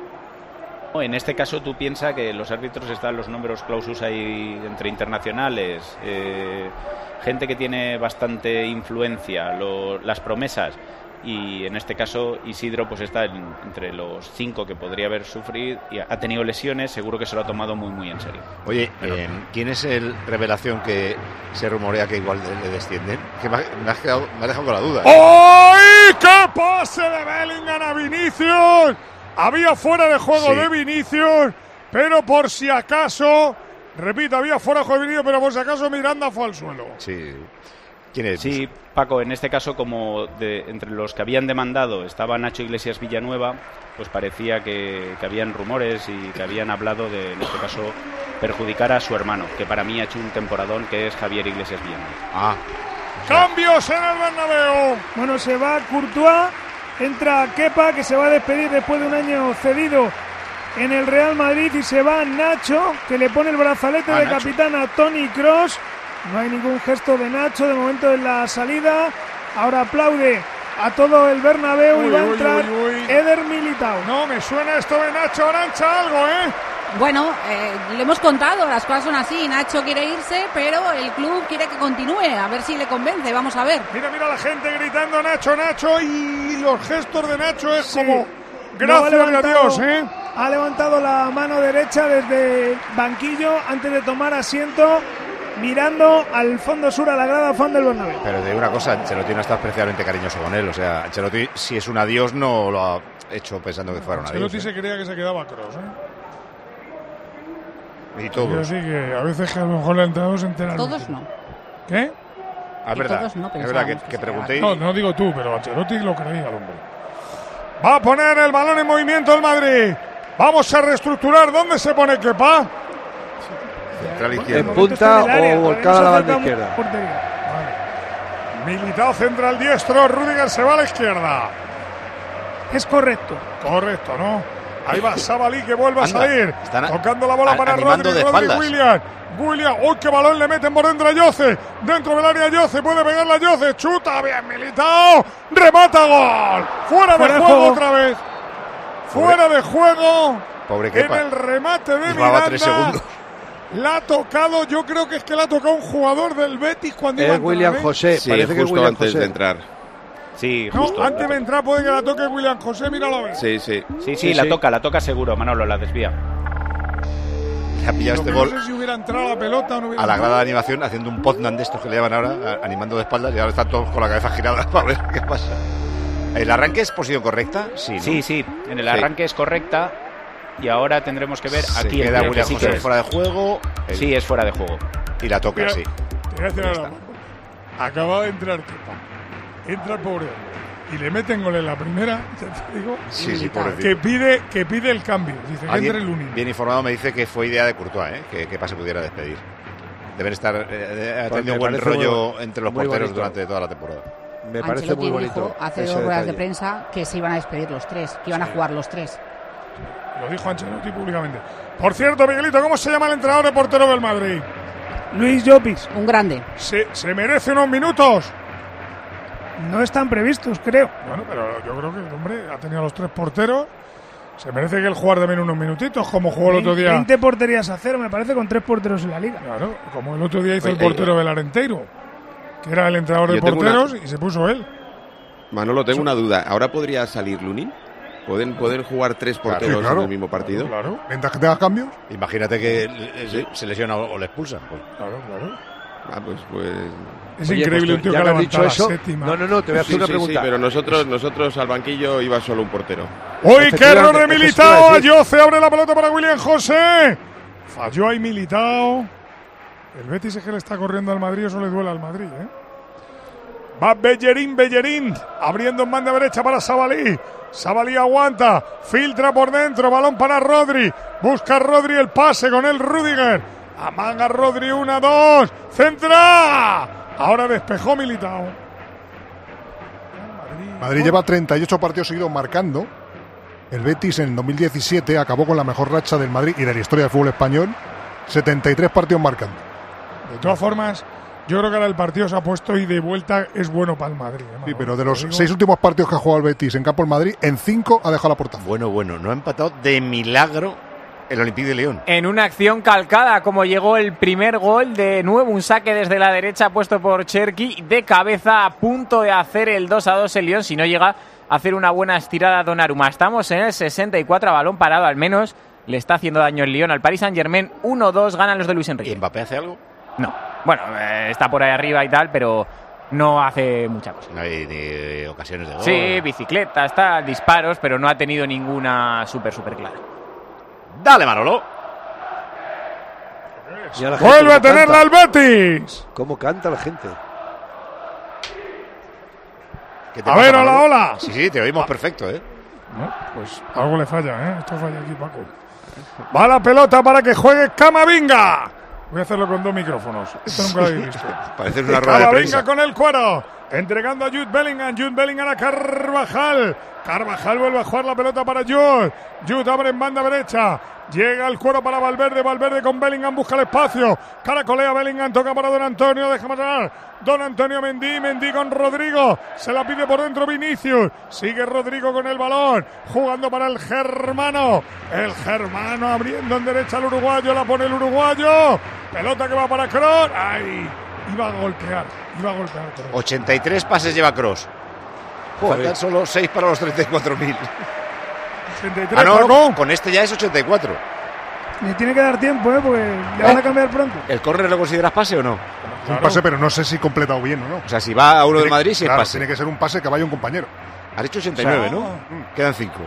En este caso tú piensas que los árbitros están los números clausus ahí entre internacionales, eh, gente que tiene bastante influencia, lo- las promesas, y en este caso Isidro pues está en- entre los cinco que podría haber sufrido y ha tenido lesiones, seguro que se lo ha tomado muy muy en serio.
Oye, eh, ¿quién es el revelación que se rumorea que igual le, le descienden? Que me, ha, me, has quedado- me ha dejado con la duda.
¡Ay! ¡Qué pase de Bellingham a Vinicius! Había fuera de juego
Sí.
de Vinicius, pero por si acaso, repito, había fuera de juego de Vinicius, pero por si acaso Miranda fue al suelo.
Sí. ¿Quién es?
Sí, Paco, en este caso como de, entre los que habían demandado estaba Nacho Iglesias Villanueva, pues parecía que, que habían rumores y que habían hablado de, en este caso, perjudicar a su hermano, que para mí ha hecho un temporadón, que es Javier Iglesias Villanueva.
Ah,
Cambios en el Bernabéu.
Bueno, se va Courtois, entra Kepa, que se va a despedir después de un año cedido en el Real Madrid, y se va Nacho, que le pone el brazalete
Ah,
de
Nacho.
capitán a Toni Kroos. No hay ningún gesto de Nacho de momento en la salida. Ahora aplaude a todo el Bernabéu y
Uy,
va a
uy,
entrar
uy, uy.
Eder Militao.
No, me suena esto de Nacho Arancha algo, ¿eh?
Bueno, eh, le hemos contado, las cosas son así. Nacho quiere irse, pero el club quiere que continúe. A ver si le convence, vamos a ver.
Mira, mira la gente gritando Nacho, Nacho, y los gestos de Nacho es
Sí.
como
Luego ha
gracias a
levantado-
Dios, ¿eh?
Ha levantado la mano derecha desde el banquillo antes de tomar asiento, mirando al fondo sur, a la grada fan del Bernabéu.
pero te digo una cosa, Ancelotti no está especialmente cariñoso con él. O sea, Ancelotti, si es un adiós, no lo ha hecho pensando que fuera un adiós.
Ancelotti
¿eh?
se creía que se quedaba Kroos, ¿eh?
Y
Yo
todos.
sí que a veces que a lo mejor el entrenador se entera.
Todos no.
¿Qué?
Ah, es
Y
verdad,
todos no
es verdad que,
pensábamos
que
que se
pregunté.
No, no digo tú, pero Ancelotti lo creía al hombre. Va a poner el balón en movimiento el Madrid. Vamos a reestructurar. ¿Dónde se pone Kepa?
Central
En
izquierdo.
punta
Está en el área,
o volcada a la
todavía no se
banda
acerca
izquierda.
portería.
Militao central diestro. Rudiger se va a la izquierda.
Es correcto.
Correcto, ¿no? Ahí va Sabalí que vuelve a
Anda,
salir.
están a-
Tocando la bola
a-
para
animando
Rodri.
de
Rodri
espaldas.
William. William. ¡Uy, qué balón le meten por dentro a Yoce! Dentro del área Yoce. Puede pegarle a Yoce. Chuta bien Militao. Remata gol. Fuera,
Fuera
de
de
juego
juego.
otra vez. Fuera de juego.
Pobre
En
Kepa.
el remate de
Llevaba
Miranda.
tres segundos.
La ha tocado. Yo creo que es que la ha tocado un jugador del Betis cuando iba a
Es
entrar,
William
¿eh?
José,
Sí,
parece que es
justo
William
antes
José.
de entrar.
Sí,
No,
justo.
antes de entrar puede que la toque William José, míralo a ver.
Sí, sí.
Sí, sí, la toca, la toca seguro, Manolo, la desvía.
Le ha pillado
Lo
este
que
gol
no sé si hubiera entrado la pelota o no hubiera
a la
entrado.
grada de animación haciendo un Poznan de estos que le llaman ahora, a- animando de espaldas, y ahora están todos con la cabeza girada para ver qué pasa. ¿El arranque es posición correcta? Sí, ¿no?
Sí, sí, en el
Sí.
arranque es correcta y ahora tendremos que ver
Se
aquí el
queda
pie, que
William
sí
José
que es.
fuera de juego. El-
Sí, es fuera de juego.
Y la toca,
Mira,
sí.
Te voy a decir
Ya
ahora. Acaba de entrar Kepa. Entra el pobre hombre. Y le meten gol en la primera, ya te digo.
Sí, sí,
que
pobrecito.
pide, que pide el cambio. Dice que entre el
Alguien
Lunin.
bien informado me dice que fue idea de Courtois, ¿eh? que, que Pase pudiera despedir. Deben estar eh, ha
Pues
tenido
me
buen
parece
rollo
muy-
entre los
muy
porteros
bonito.
durante toda la temporada.
Me parece
Ancelotti
muy bonito.
dijo hace
ese
dos ruedas de
detalle.
prensa que se iban a despedir los tres, que iban a jugar los tres.
Lo dijo Ancelotti públicamente. Por cierto, Miguelito, ¿cómo se llama el entrenador de portero del Madrid?
Luis Llopis.
Un grande.
Se, se merece unos minutos.
No están previstos, creo.
Bueno, pero yo creo que el hombre ha tenido los tres porteros. Se merece que él jugar también unos minutitos, como jugó el otro día.
veinte porterías a cero, me parece, con tres porteros en la liga.
Claro, como el otro día hizo
Oye,
el portero del Arenteiro, que era el entrenador de
Yo tengo
porteros,
una-
y se puso él.
Manolo, tengo una duda. ¿Ahora podría salir Lunin? ¿Pueden, ¿Pueden jugar tres porteros
Sí, claro.
en el mismo partido?
Claro,
Mientras que tengas cambios.
Imagínate que eh,
Sí.
se lesiona o o le expulsan. Pues.
claro, claro.
Ah, pues, pues...
Es
Oye,
increíble
pues
un tío
ya
que
que
ha
has dicho
levantado la
eso.
séptima.
No, no, no, te voy a hacer
Sí,
una
sí,
pregunta.
sí, pero nosotros, nosotros al banquillo iba solo un portero.
¡Uy, qué
Efectivamente,
error de
eso te iba
Militao!
a decir.
Ayoce abre la pelota para William José. Falló ahí Militao. El Betis es que le está corriendo al Madrid, eso le duele al Madrid, ¿eh? Va Bellerín, Bellerín, abriendo en banda derecha para Sabalí. Sabalí aguanta, filtra por dentro, balón para Rodri. Busca Rodri el pase con el Rudiger. Amaga Rodri, una, dos, centra. Ahora despejó Militao.
Madrid lleva treinta y ocho partidos seguidos marcando. El Betis en dos mil diecisiete acabó con la mejor racha del Madrid y de la historia del fútbol español. setenta y tres partidos marcando.
De todas formas, yo creo que ahora el partido se ha puesto y de vuelta es bueno para el Madrid. ¿eh,
Sí,
Manolo?
pero de
Te
los
digo-
seis últimos partidos que ha jugado el Betis en campo del Madrid, en cinco ha dejado la portada.
Bueno, bueno, no ha empatado de milagro el Olympique de León.
En una acción calcada, como llegó el primer gol, de nuevo un saque desde la derecha puesto por Cherki, de cabeza a punto de hacer el dos a dos el León, si no llega a hacer una buena estirada Donnarumma. Estamos en el sesenta y cuatro, a balón parado, al menos le está haciendo daño el León al Paris Saint-Germain. uno dos, ganan los de Luis Enrique.
¿Y Mbappé hace algo?
No, bueno, eh, está por ahí arriba y tal, pero no hace mucha cosa.
No hay ni ocasiones de gol.
Sí, bicicleta, está, disparos, pero no ha tenido ninguna súper, súper clara.
Dale, Manolo.
Ya la gente
Vuelve a
cómo
tenerla
canta.
el Betis.
¿Cómo canta la gente?
¿Qué te
A
pasa,
ver, hola,
Manolo?
hola.
Sí, sí, te oímos perfecto, ¿eh?
No, pues algo le falla, ¿eh? Esto falla aquí, Paco. Va la pelota para que juegue Camavinga. Voy a hacerlo con dos micrófonos. Esto nunca lo habéis visto.
Parece una rueda de
Camavinga
prensa.
con el cuero. Entregando a Jude Bellingham. Jude Bellingham a Carvajal. Carvajal vuelve a jugar la pelota para Jude. Jude abre en banda derecha. Llega el cuero para Valverde. Valverde con Bellingham busca el espacio. Caracolea Bellingham. Toca para Don Antonio. Deja pasar. Don Antonio Mendy. Mendy con Rodrigo. Se la pide por dentro Vinicius. Sigue Rodrigo con el balón. Jugando para el germano. El germano abriendo en derecha al uruguayo. La pone el uruguayo. Pelota que va para Kroos. ¡Ay! Iba a golpear. Iba a golpear. Kroos.
ochenta y tres pases lleva Kroos. Faltan solo seis para los treinta y cuatro mil.
ochenta y tres,
Ah, no,
Paco.
con este ya es ochenta y cuatro.
Le tiene que dar tiempo, ¿eh? Porque le van a cambiar pronto.
¿El córner lo consideras pase o no?
Es un pase, pero no sé si completado bien o no.
O sea, si va a uno de
Tiene-
Madrid, si
claro,
es pase.
Tiene que ser un pase que vaya un compañero.
Has dicho ochenta y nueve,
O sea,
¿no? Quedan cinco.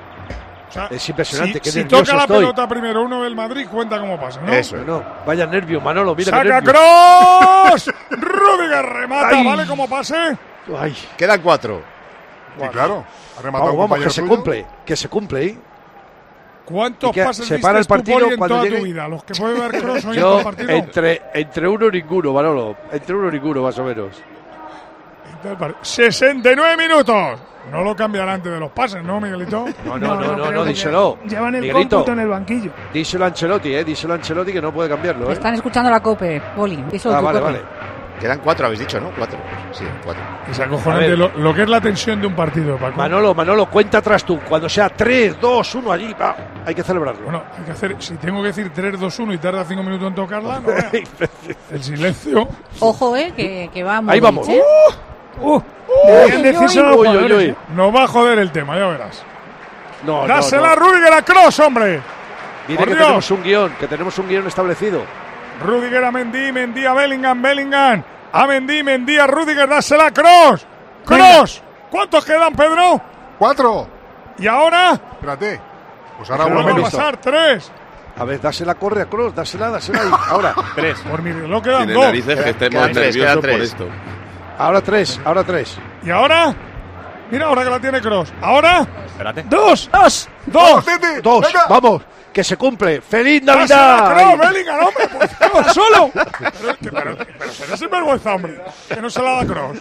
O sea,
Es impresionante,
Si,
qué
si
nervioso
toca la
estoy.
pelota primero uno del Madrid, cuenta como pasa, ¿no?
Eso.
No, no, vaya nervio, Manolo, mira qué
¡Saca
nervio.
Kroos! Rudiger remata,
Ay.
¿vale? Como pase.
Ay,
Quedan cuatro.
Sí, claro. Ha rematado
vamos,
un
vamos,
compañero
que se
suyo.
cumple, que se cumple, ¿eh?
¿Cuántos
¿Y qué?
pases
¿Se
viste
para el
tú,
partido
Poli, en
cuando
toda
llegue?
tu vida? Los que puede ver Kroos hoy en todo
Yo,
el partido.
entre, entre uno y ninguno, Manolo. Entre uno y ninguno, más o menos.
En todo el partido. sesenta y nueve minutos. No lo cambiará antes de los pases, ¿no, Miguelito?
No, no, no, no,
creo,
no,
porque
díselo.
Llevan el
Miguelito,
cómputo en el banquillo.
díselo a Ancelotti, ¿eh? Díselo a Ancelotti que no puede cambiarlo, ¿eh?
Están escuchando la COPE, Poli. Eso
Ah,
tu
vale,
COPE.
vale.
Quedan cuatro, habéis dicho, ¿no? Cuatro. Sí, cuatro.
Es
A
acojonante
ver.
lo, lo que es la tensión de un partido, Paco.
Manolo, Manolo, cuenta atrás tú. Cuando sea tres, dos, uno allí, va, hay que celebrarlo.
Bueno, hay que hacer. Si tengo que decir tres, dos, uno y tarda cinco minutos en tocarla, no vea. El silencio.
Ojo, eh, que, que va
Ahí
Modric,
vamos.
¿eh?
Uh,
Deberían decirse a los
uy, uy,
jugadores,
uy.
¿eh?
Nos va a joder el tema, ya verás.
No, no,
Dásela a
no.
Rudiger a Kroos, hombre.
Mire
Por
que
Dios.
tenemos un guión, que tenemos un guión establecido.
Rudiger a Mendy, Mendy a Bellingham, Bellingham a Mendy, Mendy a Rudiger, dásela a Kroos. Kroos. ¿Cuántos quedan, Pedro?
¡Cuatro!
¿Y ahora?
Espérate. Pues ahora
Que
uno
no
¿Qué va a
menos.
pasar? Tres.
A ver, dásela, corre a Kroos, dásela, dásela ahí. Ahora,
Tres.
Por mi reloj quedan
Tiene
dos.
narices que estemos
quedan tres,
nerviosos
quedan
por
tres.
esto.
ahora tres, ahora tres.
¿Y ahora? Mira ahora que la tiene Kroos. ¿Ahora?
Espérate.
¡Dos!
¡Dos!
¡Dos!
Tete,
Dos,
venga.
vamos, que se cumple. ¡Feliz
¡Dásela a Kroos,
Navidad!
Bellingham, hombre! ¡Pues Kroos solo! Pero, que- pero, pero será sinvergüenza, hombre. Que no se la da Kroos.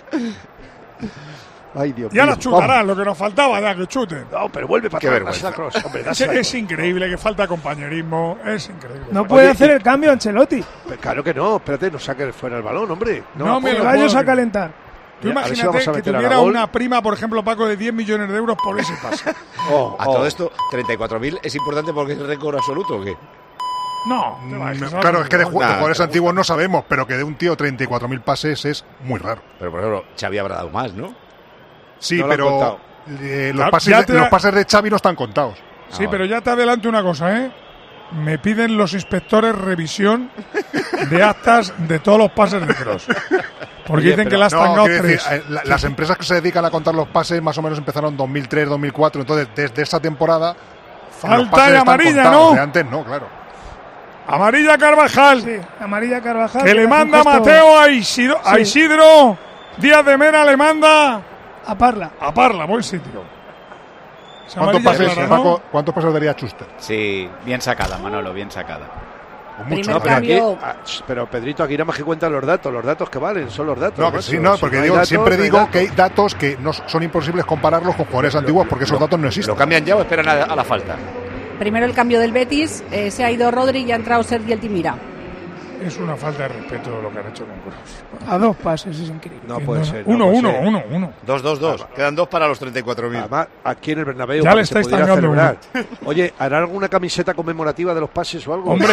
Ay, Dios
Ya
mío.
la chutarán, lo que nos faltaba ya, que chuten.
Vamos. No, pero vuelve para
Qué
atrás,
vergüenza.
dásela a Kroos, hombre,
Es,
dásela.
es increíble que falta compañerismo. Es increíble.
No puede
Oye,
hacer
y-
el cambio Ancelotti.
Pero claro que no, espérate, no saque fuera el balón, hombre.
No me
Que
lo
vayas
puedo
a calentar.
Tú
Mira, a ver si
imagínate
vamos a
que
meter a
tuviera
la gol.
una prima, por ejemplo, Paco, de diez millones de euros por ese pase.
Oh,
A
oh.
todo esto, treinta y cuatro mil es importante porque es récord absoluto, ¿o qué?
No, te va,
Mm,
que se va
Claro,
a
es que de,
hacer
ju- de
Nah,
jugadores
pero-
antiguos no sabemos, pero que de un tío treinta y cuatro mil pases es muy raro.
Pero, por ejemplo, Xavi habrá dado más, ¿no?
Sí,
No lo han
pero
contado.
eh,
Ya-
los, pases
ya
de,
te-
los pases de Xavi no están contados.
Sí,
Ah,
pero ya te adelanto una cosa, ¿eh? Me piden los inspectores revisión de actas de todos los pases de Kroos. Porque
Oye,
dicen
pero
que le has
No,
tangado
quiero decir,
tres.
eh, la- las empresas que se dedican a contar los pases más o menos empezaron en dos mil tres, dos mil cuatro, entonces desde esa temporada los
Falta
pases
y
están
amarilla,
contados,
¿no?
de antes no, claro.
Amarilla Carvajal.
Sí, amarilla Carvajal.
Que le
hace un
manda
gesto
Mateo a Isidro, a
Sí.
Isidro. Díaz de Mera le manda
A Parla.
a Parla. Buen sitio. Esa
¿Cuántos
amarilla
pases,
clara, ¿no?
Paco, ¿cuántos pases daría Schuster?
Sí, bien sacada, Manolo, bien sacada.
Pues mucho.
Primer
No, pero, aquí,
cambio.
ah, pero Pedrito, aquí nada más que cuentan los datos, los datos que valen, son los datos.
No, que
macho.
sí, no,
Si
porque
hay
digo,
datos,
siempre
no hay
digo
datos.
que hay datos que no son imposibles compararlos con jugadores antiguos porque esos datos no existen.
¿Lo cambian ya o esperan a, a la falta?
Primero el cambio del Betis, eh, se ha ido Rodri y ha entrado Sergi Altimira.
Es una falta de respeto lo que han hecho con Kroos.
A dos pases, es increíble.
No puede ser. no
Uno,
puede
uno,
ser.
uno, uno.
Dos, dos, dos. Quedan dos para los treinta y cuatro mil.
Además, aquí en el Bernabéu
Ya
para
le
que se
estáis
pudiera
tangando
celebrar. Oye, ¿hará alguna camiseta conmemorativa de los pases o algo?
Hombre,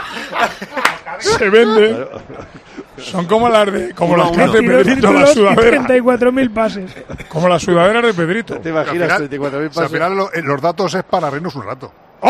se vende. Son como las de, como las que hace
veintidós
Pedrito, la
títulos y
sudadera.
treinta y cuatro mil pases.
Como las sudaderas de Pedrito.
¿Te
Al
imaginas
final-
treinta y cuatro mil
o sea, al
pases?
final lo- eh, los datos es para reírnos un rato.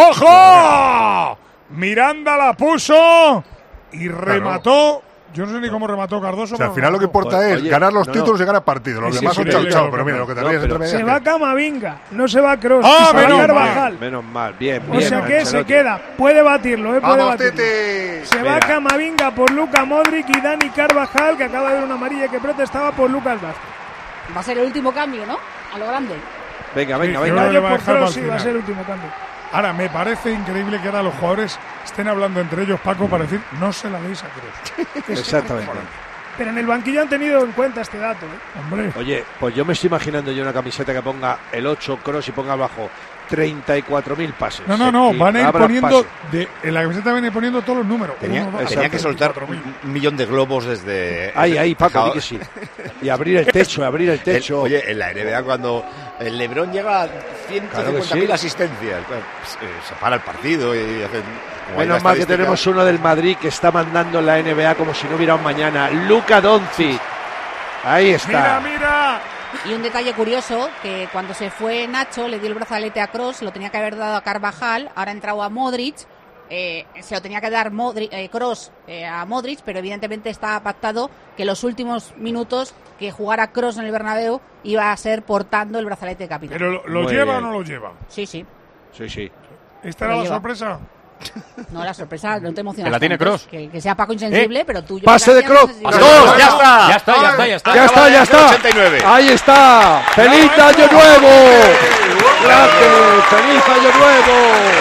¡Ojo! Miranda la puso y remató. Yo no sé ni cómo remató Cardoso.
O sea, al
pero
final lo que
remató.
importa
Pues,
es
oye,
ganar los
no, no.
títulos y ganar partidos. Los
Sí,
demás
sí,
son
sí,
chao
sí,
chao,
sí,
pero
sí,
mira, lo que te
no,
ríes
pero
entre
Se
medias.
va Camavinga, no se va Kroos,
Ah,
se va
menos
Carvajal.
Menos mal, bien,
O
bien.
sea que se
Ancelotti.
queda, puede batirlo, ¿eh? puede
¡Vamos,
batirlo.
Tete!
Se va
Mira.
Camavinga por Luka Modric y Dani Carvajal, que acaba de ver una amarilla que protestaba por Lucas Vázquez.
Va a ser el último cambio, ¿no? A lo grande.
Venga, venga,
Sí,
venga.
creo que
Cambio
va a
por
dejar
Kroos,
para
sí,
el
va a
final.
ser el último cambio.
Ahora, me parece increíble que ahora los jugadores estén hablando entre ellos, Paco, para decir no se la deis a Kroos.
Exactamente.
Pero en el banquillo han tenido en cuenta este dato. ¿eh?
Hombre,
Oye, pues yo me estoy imaginando yo una camiseta que ponga el ocho Kroos y ponga abajo treinta y cuatro mil pases.
no, no, no,
Y
van a ir
abra
poniendo,
pases.
de, en la camiseta van a ir poniendo todos los números.
Tenía,
Uno, dos,
tenía que
tres,
soltar
cuatro mil.
un millón de globos desde...
Ahí, ahí, Paco,
Dejado-
di que sí. Y abrir el techo, abrir el
El-
techo.
oye, en la N B A cuando el LeBron llega a ciento cincuenta mil
sí.
asistencias, pues, eh, se para el partido y hacen... como hay
Menos
la
mal que
estadística.
tenemos uno del Madrid que está mandando en la N B A como si no hubiera un mañana. Luka Doncic. Ahí está.
Mira, mira.
Y un detalle curioso, que cuando se fue Nacho le dio el brazalete a Kroos, lo tenía que haber dado a Carvajal, ahora ha entrado a Modric, eh, se lo tenía que dar Modric, eh, Kroos eh, a Modric, pero evidentemente estaba pactado que los últimos minutos que jugara Kroos en el Bernabéu iba a ser portando el brazalete de capitán.
Pero lo, lo
Muy
lleva
bien.
o no lo lleva.
Sí, sí.
Sí, sí.
¿Esta
Lo
era la
lleva.
sorpresa?
No, la sorpresa, no te emociones.
¿Que la tiene
tanto,
Kroos?
Que, que sea Paco insensible, pero tú... yo
Pase de
gracias,
Kroos.
no sé si-
¡Dos! ¡Ya está!
Ya está, ya está, ya está.
Ya está, ya está.
ochenta y nueve.
Ahí está. ¡Feliz
Ya,
año
bueno.
nuevo! ¡Gracias! ¡Feliz año nuevo!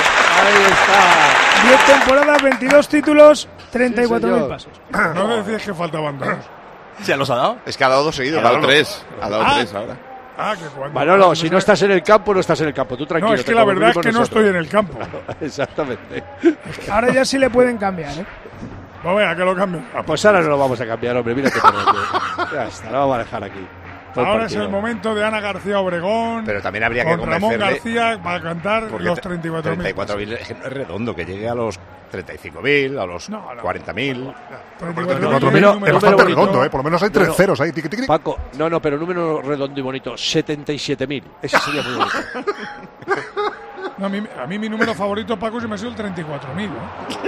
Ahí está.
diez temporadas, veintidós títulos, treinta y cuatro mil
señor.
pases.
No me decías que faltaban dos.
¿Ya los ha dado?
Es que ha dado dos seguidos.
Ha dado
Manolo.
tres. Ha dado
Ah.
tres ahora.
Ah, que cuando...
Manolo, si no estás en el campo, no estás en el campo. Tú tranquilo.
No, es
te
que la verdad es
convivimos
que no
nosotros.
estoy en el campo.
Exactamente.
Ahora ya sí le pueden cambiar, ¿eh?
Pues venga, que lo cambien.
Pues ahora no lo vamos a cambiar, hombre. Mira qué penalti. Ya está, lo vamos a dejar aquí. Todo el
Ahora es
partido.
el momento de Ana García Obregón.
Pero también habría que
con Ramón
convencerle...
García para cantar
porque
los
te-
treinta y cuatro mil.
treinta y cuatro mil es que no es redondo, que llegue a los treinta y cinco mil, a los no, no, cuarenta mil.
treinta y cuatro mil es bastante redondo, ¿eh? Por lo menos hay tres no, ceros ahí. Tiqui, tiqui.
Paco, no, no, pero número redondo y bonito, setenta y siete mil. Ese sería muy bonito.
No, a, mí, a mí mi número favorito, Paco, se me ha sido el treinta y cuatro mil. ¿eh?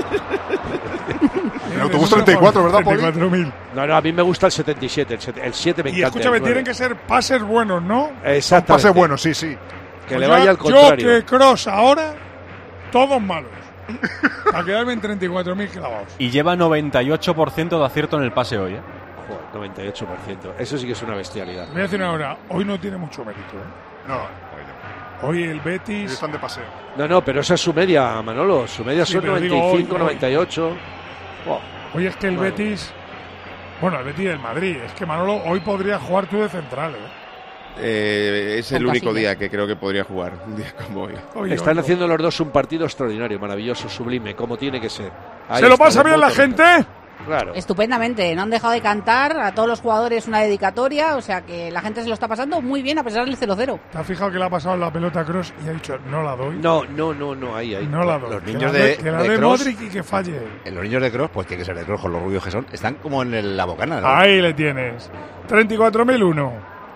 El autobús treinta y cuatro, ¿verdad, Poli?
treinta y cuatro mil.
No, no, a mí me gusta el setenta y siete. El, el siete me
y
encanta.
Y escúchame, tienen que ser pases buenos, ¿no?
Exactamente.
Pases buenos, sí, sí.
Que
pues
le vaya al contrario.
Yo que Cross ahora, todos malos. Para quedarme en treinta y cuatro mil clavados.
Y lleva noventa y ocho por ciento de acierto en el pase hoy, ¿eh?
Joder, noventa y ocho por ciento. Eso sí que es una bestialidad.
Voy a decir ahora, hoy no tiene mucho mérito, ¿eh?
No, hoy no.
Hoy el Betis...
Están de paseo.
No, no, pero esa es su media, Manolo. Su media sí, son noventa y cinco, hoy, noventa y ocho.
Wow. Hoy es que el bueno. Betis... Bueno, el Betis del Madrid. Es que, Manolo, hoy podría jugar tú de central, ¿eh?
Eh, es el Con único día que creo que podría jugar, un día como hoy.
hoy Están hoy, haciendo hoy. los dos un partido extraordinario, maravilloso, sublime, como tiene que ser.
Ahí ¿Se lo pasa bien la gente?
Claro.
Estupendamente, no han dejado de cantar, a todos los jugadores una dedicatoria, o sea que la gente se lo está pasando muy bien a pesar del cero cero.
¿Te has fijado que le ha pasado la pelota a Kroos y ha dicho no la doy?
No, no, no, no, ahí, ahí.
No la doy.
Los niños
que
de,
la, que la
de,
de
Kroos,
Modric y que falle.
Los niños de Kroos, pues tiene que ser de Kroos con los rubios que son, están como en el, la bocana, ¿no?
Ahí le tienes. treinta y cuatro mil uno.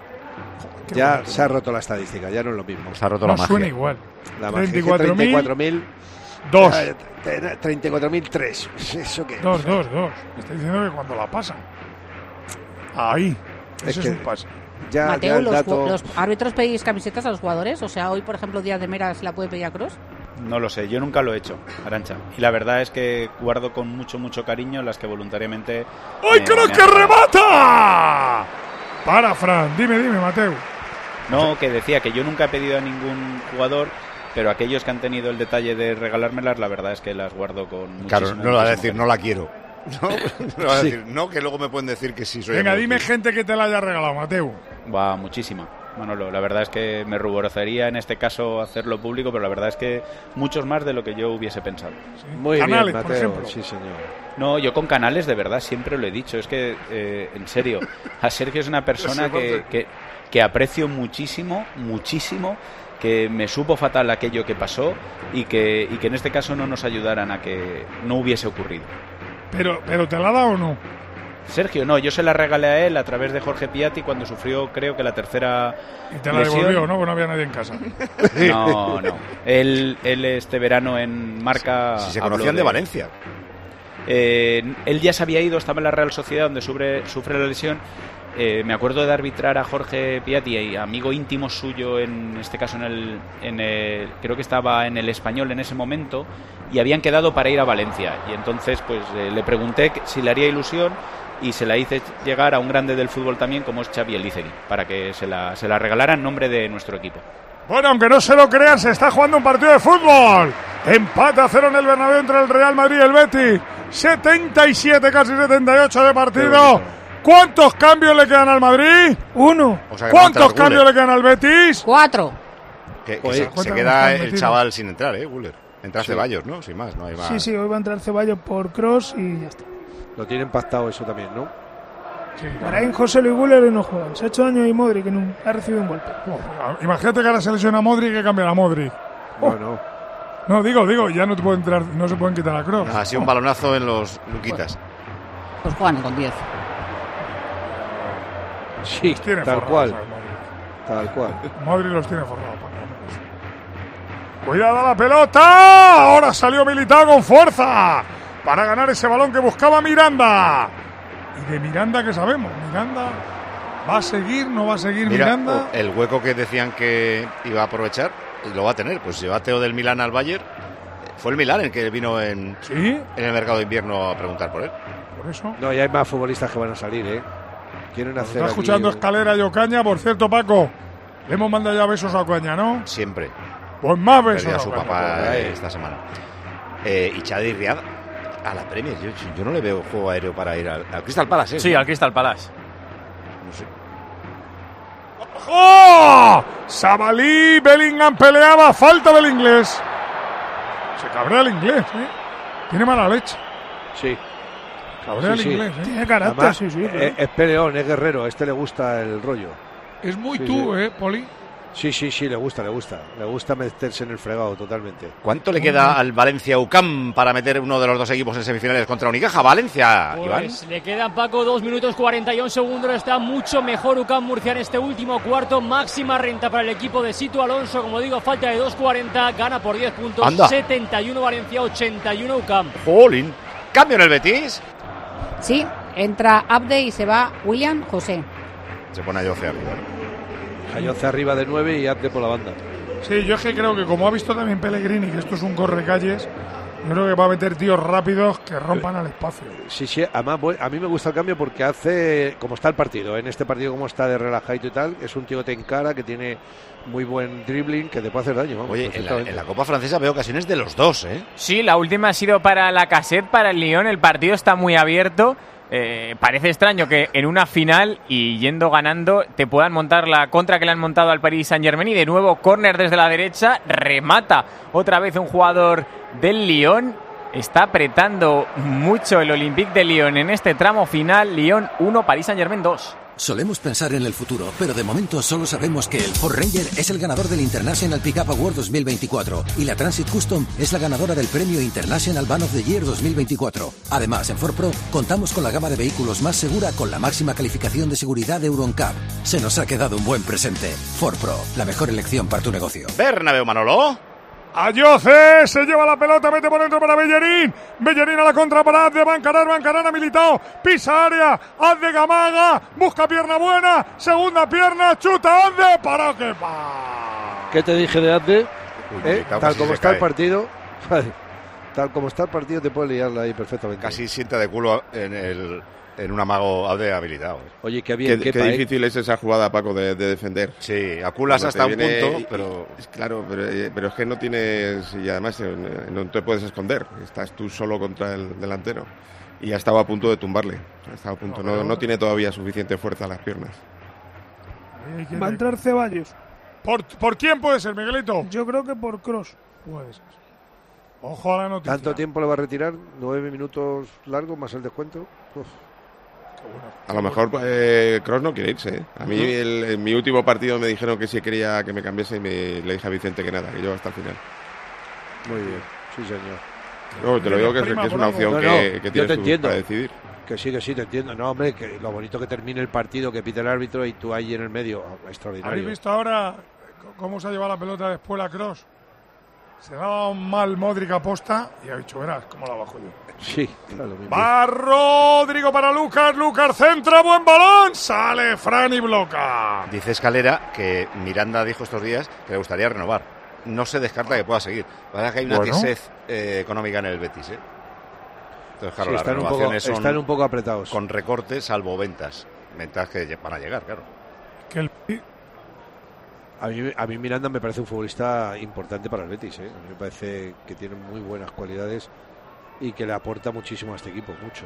Ya bueno. Se ha roto la estadística, ya no es lo mismo.
Se ha roto
no
la magia.
Suena igual.
La treinta y cuatro mil.
Dos.
treinta y cuatro mil tres. ¿Eso qué?
Dos, dos, dos. Me está diciendo que cuando la pasan. Ahí.
Es
Ese
que
es un pase.
Ya, Mateo, ya los, dato... los árbitros pedís camisetas a los jugadores. O sea, hoy, por ejemplo, Díaz de Mera se la puede pedir a Kroos.
No lo sé, yo nunca lo he hecho, Arantxa. Y la verdad es que guardo con mucho, mucho cariño las que voluntariamente.
¡Ay, Kroos que remata! Para, Fran. Dime, dime, Mateo.
No, que decía que yo nunca he pedido a ningún jugador, pero aquellos que han tenido el detalle de regalármelas, la verdad es que las guardo con muchísimo.
Claro, no lo va a decir, no la quiero. No, no va a decir, sí. No, que luego me pueden decir que sí soy.
Venga, dime gente que te la haya regalado, Mateo.
Va, muchísima. Manolo, la verdad es que me ruborizaría en este caso hacerlo público, pero la verdad es que muchos más de lo que yo hubiese pensado.
Sí.
Muy
Canales,
bien, Mateo.
Por ejemplo.
Sí, señor.
No, yo con Canales de verdad siempre lo he dicho. Es que, eh, en serio, a Sergio es una persona que, que, que aprecio muchísimo, muchísimo, que me supo fatal aquello que pasó y que, y que en este caso no nos ayudaran a que no hubiese ocurrido.
Pero, pero ¿te la ha dado o no?
Sergio, no, yo se la regalé a él a través de Jorge Piatti cuando sufrió, creo que la tercera
¿Y te la
lesión.
devolvió, no? Porque no había nadie en casa.
No, no. Él, él este verano en Marca...
Si se conocían de, de Valencia.
Eh, él ya se había ido, estaba en la Real Sociedad donde sufre, sufre la lesión. Eh, me acuerdo de arbitrar a Jorge Piatti, amigo íntimo suyo, en este caso en el, en el, creo que estaba en el Español en ese momento, y habían quedado para ir a Valencia. Y entonces pues eh, le pregunté si le haría ilusión y se la hice llegar a un grande del fútbol también como es Xavi Elizegui, para que se la, se la regalara en nombre de nuestro equipo.
Bueno, aunque no se lo crean, se está jugando un partido de fútbol. Empate a cero en el Bernabéu entre el Real Madrid y el Betis. setenta y siete, casi setenta y ocho de partido. ¿Cuántos cambios le quedan al Madrid? Uno. O sea, ¿cuántos cambios le quedan al Betis?
Cuatro.
Que, que se, se queda el chaval sin entrar, ¿eh, Guller? Entra sí. Ceballos, ¿no? Sin más, no hay más.
Sí, sí, hoy va a entrar Ceballos por Kroos y ya está.
Lo tienen pactado eso también, ¿no?
Sí. Para José Luis Guller y no juegan. Se ha hecho daño y Modric que no ha recibido un golpe.
Oh, imagínate que ahora se lesiona a Modric y que cambiar a Modric. Oh.
No, no.
No, digo, digo, ya no te puede entrar, no se pueden quitar a Kroos.
Ha sido oh. un balonazo en los Luquitas.
Pues juegan con diez.
Sí, tal forrado, cual. Tal cual.
Modric los tiene forrados. Cuidado la pelota. Ahora salió Militao con fuerza para ganar ese balón que buscaba Miranda. Y de Miranda, ¿qué sabemos? Miranda va a seguir, no va a seguir. Mira, Miranda.
El hueco que decían que iba a aprovechar, lo va a tener. Pues lleva Teo del Milán al Bayern. Fue el Milán el que vino en,
¿Sí?
en el mercado de invierno a preguntar por él.
Por eso.
No, ya hay más futbolistas que van a salir, ¿eh? Quieren hacer.
Está escuchando aquí... Escalera y Ocaña. Por cierto, Paco, le hemos mandado ya besos a Ocaña, ¿no?
Siempre.
Pues más besos.
Perdió a su papá esta semana. Eh, y Chadi Riad a la Premier. Yo, yo no le veo juego aéreo para ir al, al Crystal Palace. ¿eh?
Sí, al Crystal Palace.
No sé.
¡Oh! Sabalí, Bellingham peleaba. Falta del inglés. Se cabrea el inglés, ¿eh? Tiene mala leche.
Sí.
Cabrea
sí,
el
sí.
inglés, ¿eh?
Tiene carácter,
Además,
sí, sí.
Es, es peleón, es guerrero. A este le gusta el rollo.
Es muy
sí,
tú,
sí.
¿eh, Poli?
Sí, sí, sí, le gusta, le gusta. Le gusta meterse en el fregado totalmente.
¿Cuánto le queda al Valencia U C A M para meter uno de los dos equipos en semifinales contra Unicaja? Valencia, Iván.
Pues le quedan, Paco, dos minutos cuarenta y un segundos. Está mucho mejor U C A M Murcia en este último cuarto. Máxima renta para el equipo de Situ Alonso. Como digo, falta de dos cuarenta. Gana por diez puntos.
Anda.
setenta y uno Valencia, ochenta y uno U C A M.
Jolín. ¿Cambio en el Betis?
Sí, entra Abde y se va William José.
Se pone a Yoce arriba.
Ayoce arriba de nueve y Abde por la banda.
Sí, yo es que creo que como ha visto también Pellegrini que esto es un correcalles, yo creo que va a meter tíos rápidos que rompan al espacio.
Sí, sí, además a mí me gusta el cambio porque hace, como está el partido, en este partido como está de relajadito y tal, es un tío que te encara, que tiene muy buen dribbling, que te puede hacer daño. Vamos,
Oye, en la, en la Copa Francesa veo ocasiones de los dos, ¿eh?
Sí, la última ha sido para la Lacazette, para el Lyon, el partido está muy abierto. Eh, parece extraño que en una final y yendo ganando te puedan montar la contra que le han montado al Paris Saint-Germain y de nuevo córner desde la derecha, remata otra vez un jugador del Lyon. Está apretando mucho el Olympique de Lyon en este tramo final. Lyon uno, Paris Saint-Germain dos.
Solemos pensar en el futuro, pero de momento solo sabemos que el Ford Ranger es el ganador del International Pickup Award dos mil veinticuatro y la Transit Custom es la ganadora del premio International Van of the Year dos mil veinticuatro. Además, en Ford Pro contamos con la gama de vehículos más segura con la máxima calificación de seguridad de Euro N C A P. Se nos ha quedado un buen presente. Ford Pro, la mejor elección para tu negocio.
Bernabéu, Manolo.
Ayoce se lleva la pelota, mete por dentro para Bellerín. Bellerín a la contra para Abde, va a encarar, va a encarar a Militao. Pisa área, Abde Gamaga, busca pierna buena, segunda pierna, chuta Abde, para que va.
¿Qué te dije de Abde? ¿Eh?
Militao
Tal
casi
como
se
está
cae.
el partido, tal como está el partido te puedes liarla ahí perfectamente.
Casi sienta de culo en el en un amago Abde habilitado.
Oye, qué bien,
Qué,
qué
qué difícil es esa jugada, Paco, de, de defender.
Sí, aculas
Cuando
hasta
te
un
viene
punto,
y-
pero...
y- claro, pero, eh, pero es que no tienes... Y además eh, no te puedes esconder. Estás tú solo contra el delantero. Y ha estado a punto de tumbarle. Ha estado a punto. No, no tiene todavía suficiente fuerza en las piernas.
Va a entrar Ceballos.
¿Por, ¿Por quién puede ser, Miguelito?
Yo creo que por Cross.
Puede ser. Ojo a la noticia.
¿Tanto tiempo le va a retirar? ¿Nueve minutos largos más el descuento? Uf.
A lo mejor eh, Kroos no quiere irse. ¿eh? A mí el- en mi último partido me dijeron que sí quería que me cambiese y me, le dije a Vicente que nada, que yo hasta el final.
Muy bien, sí señor.
No, te lo digo que es, que es una opción
No,
que,
no,
que
yo
tienes
te
tú
entiendo.
para decidir.
Que sí, que sí, te entiendo. No, hombre, que lo bonito que termine el partido, que pite el árbitro y tú ahí en el medio. Oh, extraordinario.
¿Habéis visto ahora cómo se ha llevado la pelota después la Cross? Se daba un mal Modric a posta y ha dicho, verás cómo la bajo yo.
Sí, claro. mismo.
Va Rodrigo para Lucas, Lucas centra, buen balón, sale Fran y bloca.
Dice Escalera que Miranda dijo estos días que le gustaría renovar. No se descarta que pueda seguir. La verdad es que hay una
Bueno.
tisez eh, económica en el Betis, ¿eh? Entonces, claro,
Sí,
las
están, un poco,
renovaciones son
están un poco apretados.
con recortes, salvo ventas. Ventas que van a llegar, claro.
Que el...
A mí, a mí Miranda me parece un futbolista importante para el Betis. ¿eh? A mí me parece que tiene muy buenas cualidades y que le aporta muchísimo a este equipo, mucho.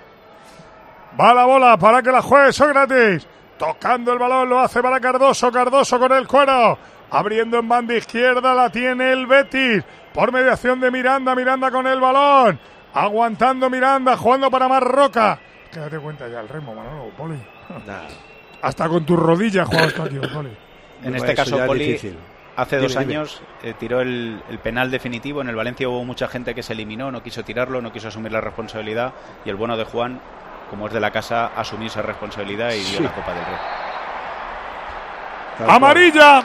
Va la bola para que la juegue Sócrates. Tocando el balón lo hace para Cardoso. Cardoso con el cuero. Abriendo en banda izquierda la tiene el Betis. Por mediación de Miranda. Miranda con el balón. Aguantando Miranda. Jugando para Marroca. Que date cuenta ya el remo, Manolo, Poli.
Nada.
Hasta con tus rodillas juegas tú aquí, Poli.
En
Eso
este caso,
ya es
Poli,
difícil.
hace
Dime,
dos
dime.
años eh, tiró el, el penal definitivo. En el Valencia hubo mucha gente que se eliminó, no quiso tirarlo, no quiso asumir la responsabilidad. Y el bueno de Juan, como es de la casa, asumió esa responsabilidad y dio
Sí.
la Copa del Rey.
Tal cual.
Amarilla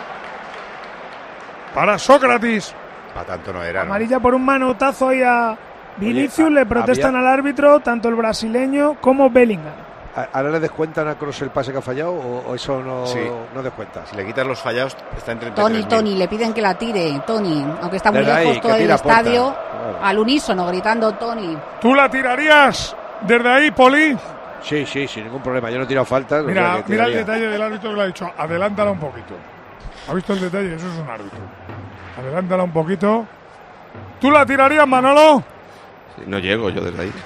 para Sócrates.
Para tanto no era, ¿no?
Amarilla por un manotazo ahí a Vinicius.
Oye,
le
a-
protestan
había-
al árbitro, tanto el brasileño como Bellingham.
¿A- ¿Ahora le descuentan a Kroos el pase que ha fallado o, o eso no,
Sí.
no descuenta?
Si le quitas los fallados, está en treinta y tres
Tony,
mil.
Tony, le piden que la tire, Tony, aunque está muy
Desde ahí,
lejos
que
todo el
tira puerta.
estadio,
Claro.
al unísono, gritando Tony.
¿Tú la tirarías desde ahí, Poli?
Sí, sí, sin ningún problema. Yo no he tirado faltas. o sea
Mira,
que
mira el
tiraría.
detalle del árbitro que le ha dicho. Adelántala un poquito. ¿Ha visto el detalle? Eso es un árbitro. Adelántala un poquito. ¿Tú la tirarías, Manolo?
Sí, no llego yo desde ahí.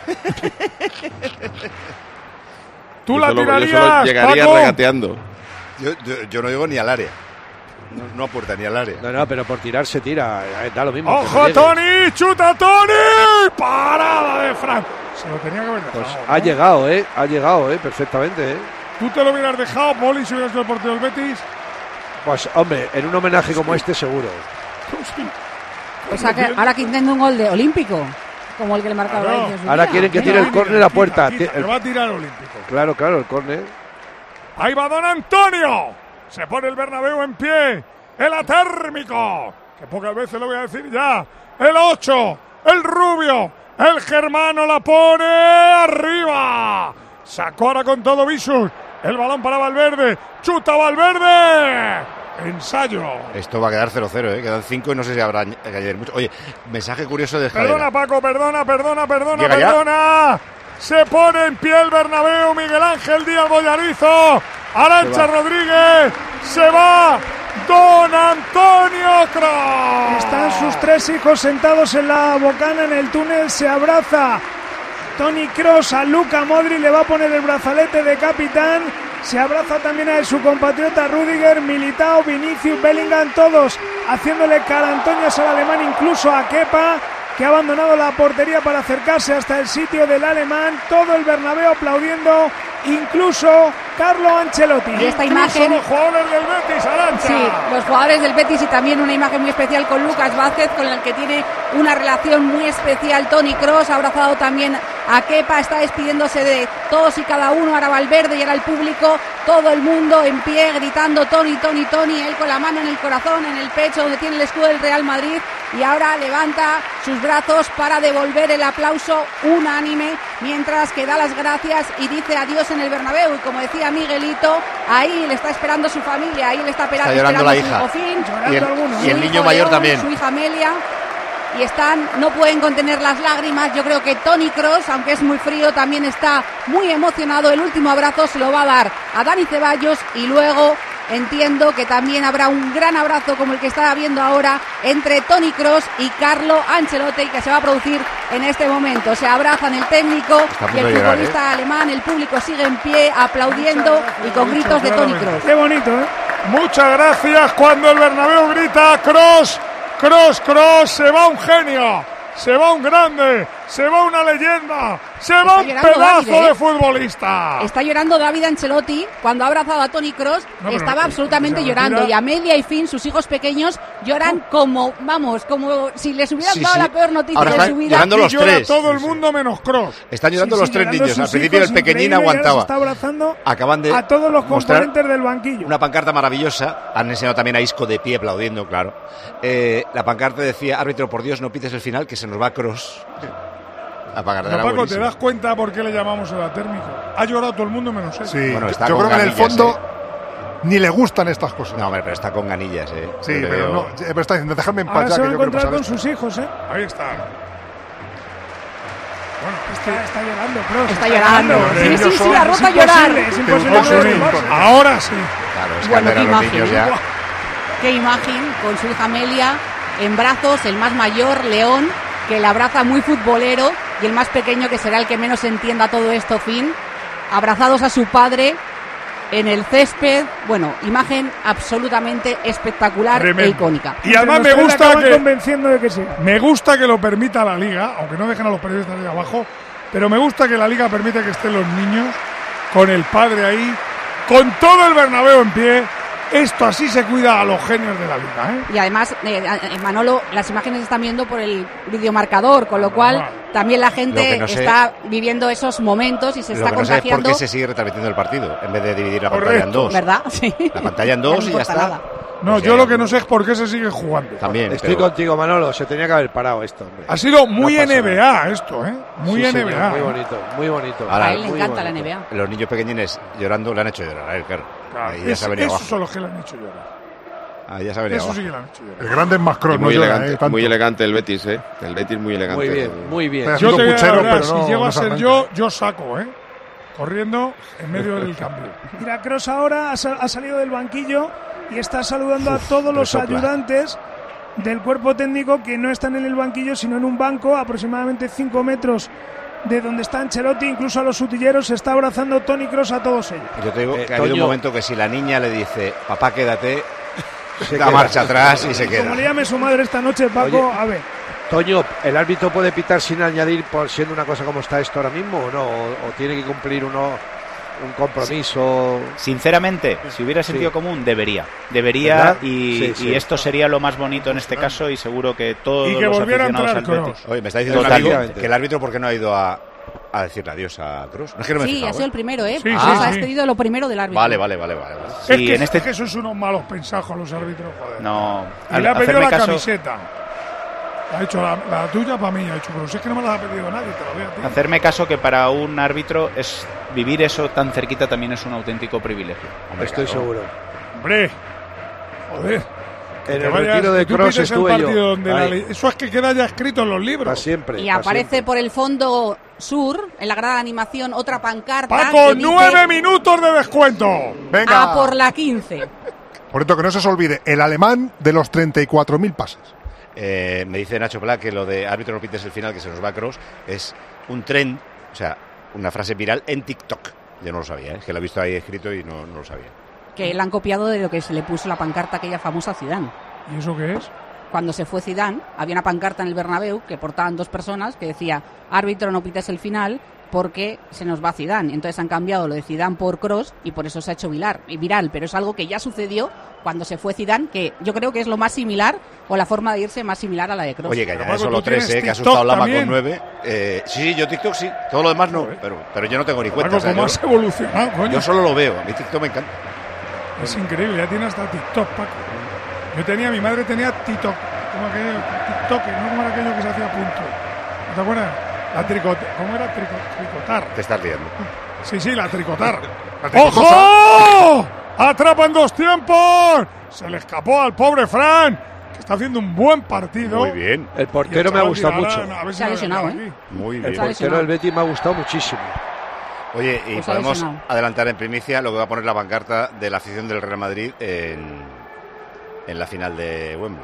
¿Tú
Yo
la
solo- yo
tirarías,
solo llegaría
Paco?
regateando.
Yo, yo, yo no llego ni al área. No, no apuerta ni al área.
No, no, pero por tirar se tira. eh, Da lo mismo. que no
¡Ojo,
llegue.
Tony! ¡Chuta, Tony! ¡Parada de Fran! Se lo tenía que haber dejado.
Pues
¿no?
ha llegado, ¿eh? Ha llegado, ¿eh? Perfectamente, ¿eh?
¿Tú te lo hubieras dejado, Poli, si hubieras sido el portero del Betis?
Pues hombre, en un homenaje como este seguro.
O sea, que ahora que intenta un gol de olímpico, como el que le marcaba
Claro.
Valencia en su
Ahora
día.
quieren que
Venga,
tire el
venga.
córner a puerta.
Quita, quita,
El-
le va a tirar olímpico.
Claro, claro, el córner.
Ahí va Don Antonio. Se pone el Bernabéu en pie. El atérmico. Que pocas veces lo voy a decir ya. El ocho. El rubio. El germano la pone arriba. Sacó ahora con todo Visus. El balón para Valverde. Chuta Valverde. Ensayo.
Esto va a quedar cero cero, ¿eh? Quedan cinco y no sé si habrá que añadir mucho. Oye, mensaje curioso de Escalera.
Perdona, Paco, perdona, perdona, perdona,
Llega ya.
perdona. Se pone en pie el Bernabéu, Miguel Ángel Díaz Bollarizo. Arantxa
Se va.
Rodríguez. Se va Don Antonio Kroos.
Están sus tres hijos sentados en la bocana en el túnel, se abraza Toni Kroos a Luka Modric, le va a poner el brazalete de capitán, se abraza también a su compatriota Rüdiger, Militao, Vinicius, Bellingham, todos haciéndole carantoñas al alemán, incluso a Kepa, que ha abandonado la portería para acercarse hasta el sitio del alemán, todo el Bernabéu aplaudiendo, incluso Carlo Ancelotti.
Y esta
Incluso
imagen,
los jugadores del Betis, Arantxa.
sí, los jugadores del Betis y también una imagen muy especial con Lucas Vázquez, con el que tiene una relación muy especial Toni Kroos, ha abrazado también a Kepa, está despidiéndose de todos y cada uno, ahora Valverde y ahora el público, todo el mundo en pie gritando Toni, Toni, Toni, él con la mano en el corazón, en el pecho donde tiene el escudo del Real Madrid y ahora levanta sus brazos para devolver el aplauso unánime mientras que da las gracias y dice adiós en el Bernabéu y como decía Miguelito, ahí le está esperando su familia, ahí le está esperando,
Está llorando
esperando
la
su
hija.
hijo Finn,
Y el-
algunos,
y el
su
niño
hijo
mayor
León,
también.
su hija Amelia y están, no pueden contener las lágrimas. Yo creo que Toni Kroos, aunque es muy frío, también está muy emocionado. El último abrazo se lo va a dar a Dani Ceballos y luego entiendo que también habrá un gran abrazo como el que está viendo ahora entre Toni Kroos y Carlo Ancelotti que se va a producir en este momento. Se abrazan el técnico
Está a
y
punto
el
de llorar,
futbolista alemán, el público sigue en pie aplaudiendo y con gritos de Toni Kroos.
Qué bonito, ¿eh?
Muchas gracias cuando el Bernabéu grita Kroos, Kroos, Kroos, se va un genio, se va un grande, se va una leyenda, se va
Está
un
llorando
pedazo
David, ¿eh?
de futbolista.
Está llorando David Ancelotti cuando ha abrazado a Toni Kroos,
No, pero
estaba
no,
absolutamente
se
llorando
retira.
y Amelia y Finn, sus hijos pequeños, lloran como, vamos, como si les hubieran
Sí,
dado
sí.
la peor noticia
Ahora
de
están
su vida.
llorando los
Y llora
tres.
todo el mundo menos Kroos.
Están llorando
Sí,
los
sí,
tres
llorando
niños. Al
sus
principio el
hijos,
pequeñín
increíble, y ahora se
aguantaba.
está abrazando
Acaban de
a todos los
mostrar
componentes del banquillo.
una pancarta maravillosa. Han enseñado también a Isco de pie aplaudiendo, claro. Eh, la pancarta decía, árbitro, por Dios, no pites el final, que se nos va Kroos. La pancarta
No,
era
Paco, ¿te
buenísima.
das cuenta por qué le llamamos el atérmico? Ha llorado todo el mundo menos él.
Sí,
Bueno, está
yo
con
creo que en el
ganillas,
fondo
¿eh?
ni le gustan estas cosas.
No, hombre, pero está con ganillas, ¿eh?
Sí,
Yo le
pero
veo-
no, eh, pero está diciendo, dejadme en paz
Ahora
ya
se va
que
a
yo quiero
encontrar
pasar
con
esto.
sus hijos, ¿eh?
Ahí está.
Está, está llorando, Kroos.
Está llorando.
Los
Sí,
niños
sí, sí,
son-
la
Es
roza a
imposible,
llorar.
es imposible
Pues
no
sí,
derribarse.
ahora sí.
Claro, es
Bueno,
que
qué
a los
imagen,
niños
¿eh?
ya...
Qué imagen con su hija Amelia en brazos, el más mayor, León, que la abraza muy futbolero, y el más pequeño, que será el que menos entienda todo esto, Finn, abrazados a su padre en el césped. Bueno, imagen absolutamente espectacular e
Tremendo.
icónica.
Y además me
Entre los tres le
gusta
acaban
que
convenciendo de que sí.
me gusta que lo permita la liga, aunque no dejen a los periodistas de abajo, pero me gusta que la liga permite que estén los niños con el padre ahí, con todo el Bernabéu en pie. Esto así se cuida a los genios de la liga, ¿eh?
Y además, eh, eh, Manolo, las imágenes se están viendo por el videomarcador, con lo cual también la gente
Lo que no sé-
está viviendo esos momentos y se
Lo
está
que no sé es por
contagiando.
qué se sigue retransmitiendo el partido, en vez de dividir la
Correcto.
pantalla en dos.
¿Verdad? Sí.
La pantalla en
Ya
dos
no
y ya
importa
está.
nada.
No,
Pues
yo
ya-
lo que no sé es por qué se sigue jugando.
También,
Estoy
pero-
contigo, Manolo. Se tenía que haber parado esto, hombre.
Ha sido muy
No pasa
N B A esto, ¿eh? Muy
Sí,
N
señor,
B A.
muy
¿eh?
bonito, muy bonito.
Ahora,
A él le
muy
encanta la
bonito.
N B A.
Los niños pequeñines llorando le han hecho llorar a él, claro.
Claro,
Ahí ya
es-
se ha venido
esos
abajo.
son los que le han hecho llorar.
Ahí ya se ha venido
Eso
abajo.
sí que le han hecho llorar.
El grande es más
Y
Kroos, no
muy,
llora,
elegante,
eh, tanto.
muy elegante el Betis, ¿eh? El Betis muy elegante.
Muy bien, muy bien.
Pero-
Yo
Haciendo
te voy a
puchero,
hablar,
pero no-
si llego
no
a
se
ser
arranca.
yo, yo saco, ¿eh? Corriendo en medio del cambio.
Mira, Kroos ahora ha, sal- ha salido del banquillo y está saludando a todos los
resopla.
ayudantes del cuerpo técnico que no están en el banquillo, sino en un banco aproximadamente cinco metros de donde está Ancelotti. Incluso a los utilleros se está abrazando Toni Kroos a todos ellos.
Yo te digo
Eh,
que ha habido un
Toño.
momento que si la niña le dice, papá, quédate,
Se
da
queda.
marcha atrás y se
Como le
queda.
llame su madre esta noche, Paco,
Oye.
a ver.
Toño, ¿el árbitro puede pitar sin añadir por siendo una cosa como está esto ahora mismo o no? ¿O, o tiene que cumplir uno un compromiso.
Sinceramente, si hubiera sentido
Sí.
común, debería. Debería
¿Verdad?
y,
Sí, sí.
y esto sería lo más bonito en este caso y seguro que todos
Y que
los
volviera a
aficionados
entrar
al
Kroos.
Betis.
Oye, me está diciendo un amigo
Totalmente.
que el árbitro, ¿por qué no ha ido a, a decirle adiós a Kroos? No es que no me he
Sí,
fijado,
ha sido
¿eh?
el primero, ¿eh?
Sí,
Ah,
sí,
o sea,
sí.
has pedido lo primero del árbitro.
Vale, vale, vale, vale. vale.
Sí,
es, que,
en este
es que esos son unos malos pensajos los árbitros, joder.
no,
Y
al
le ha pedido
hacerme
la
caso,
camiseta. Ha hecho la, la tuya para mí, ha hecho, pero si es que no me la ha pedido nadie, te lo veo a ti.
hacerme caso que para un árbitro es vivir eso tan cerquita también es un auténtico privilegio.
Hombre,
Estoy
claro.
seguro.
Hombre, joder. Que
En
te
el
vayas-
retiro de
que tú
Kroos
pides el
estuve
partido
yo.
donde la
Ahí.
ley- Eso es que queda ya escrito en los libros.
Para siempre.
Y
pa'
aparece
siempre.
por el fondo sur, en la grada de animación, otra pancarta.
Paco,
que dice,
nueve minutos de descuento.
Venga.
A por la quince.
Por cierto, que no se os olvide, el alemán de los treinta y cuatro mil pases.
Eh, me dice Nacho Pla que lo de árbitro no pites el final, que se nos va a Kroos, es un trend, o sea, una frase viral en TikTok. Yo no lo sabía, ¿eh? Que lo he visto ahí escrito y no, no lo sabía.
Que la han copiado de lo que se le puso la pancarta aquella famosa a Zidane.
¿Y eso qué es?
Cuando se fue Zidane, había una pancarta en el Bernabéu que portaban dos personas que decía árbitro no pites el final porque se nos va Zidane. Entonces han cambiado lo de Zidane por Kroos y por eso se ha hecho viral, viral. Pero es algo que ya sucedió cuando se fue Zidane, que yo creo que es lo más similar o la forma de irse más similar a la de Kroos.
Oye, que
Pero,
ya
Paco,
solo
¿tú
tres,
tienes
¿eh? Que ha
TikTok
asustado Lama
también?
con nueve. Eh, sí, sí, yo TikTok sí. Todo lo demás no, pero, pero yo no tengo ni cuenta.
Paco,
o sea,
¿cómo
yo,
has evolucionado, coño?
yo solo lo veo. A mí TikTok me encanta.
Es increíble, ya tiene hasta TikTok, Paco. Yo tenía, mi madre tenía TikTok, como aquello, TikTok, no como era aquello que se hacía a punto. ¿No te acuerdas? La tricot, ¿cómo era trico- tricotar?
Te estás liando.
Sí, sí, la tricotar.
La tricotosa.
¡Ojo! ¡Atrapan dos tiempos! Se le escapó al pobre Fran, que está haciendo un buen partido.
Muy bien.
El
Y
portero
el
me ha
chaval
gustado
tirará,
mucho.
a ver si
Se ha
lo
lesionado,
ganan
¿eh?
aquí.
Muy
El
bien.
Está
portero
lesionado.
del Betis me ha gustado muchísimo.
Oye, y
Pues ha
podemos
lesionado.
adelantar en primicia lo que va a poner la pancarta de la afición del Real Madrid en, en la final de Wembley.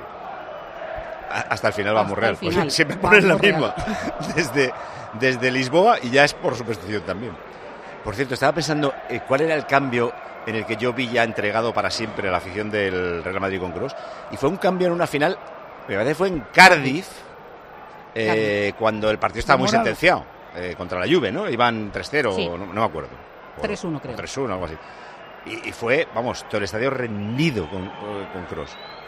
A- Hasta el final
Hasta
vamos
el
real. Pues
final.
siempre ponen la
Vamos real.
misma. Desde, desde Lisboa y ya es por superstición también. Por cierto, estaba pensando eh, cuál era el cambio en el que yo vi ya entregado para siempre a la afición del Real Madrid con Kroos. Y fue un cambio en una final, me parece que fue en Cardiff, eh, cuando el partido estaba muy
Enamorado.
sentenciado. eh, contra la Juve, ¿no? Iban tres cero,
Sí.
no, no me acuerdo.
tres uno, creo.
tres uno, algo así. Y, y fue, vamos, todo el estadio rendido con, con Kroos.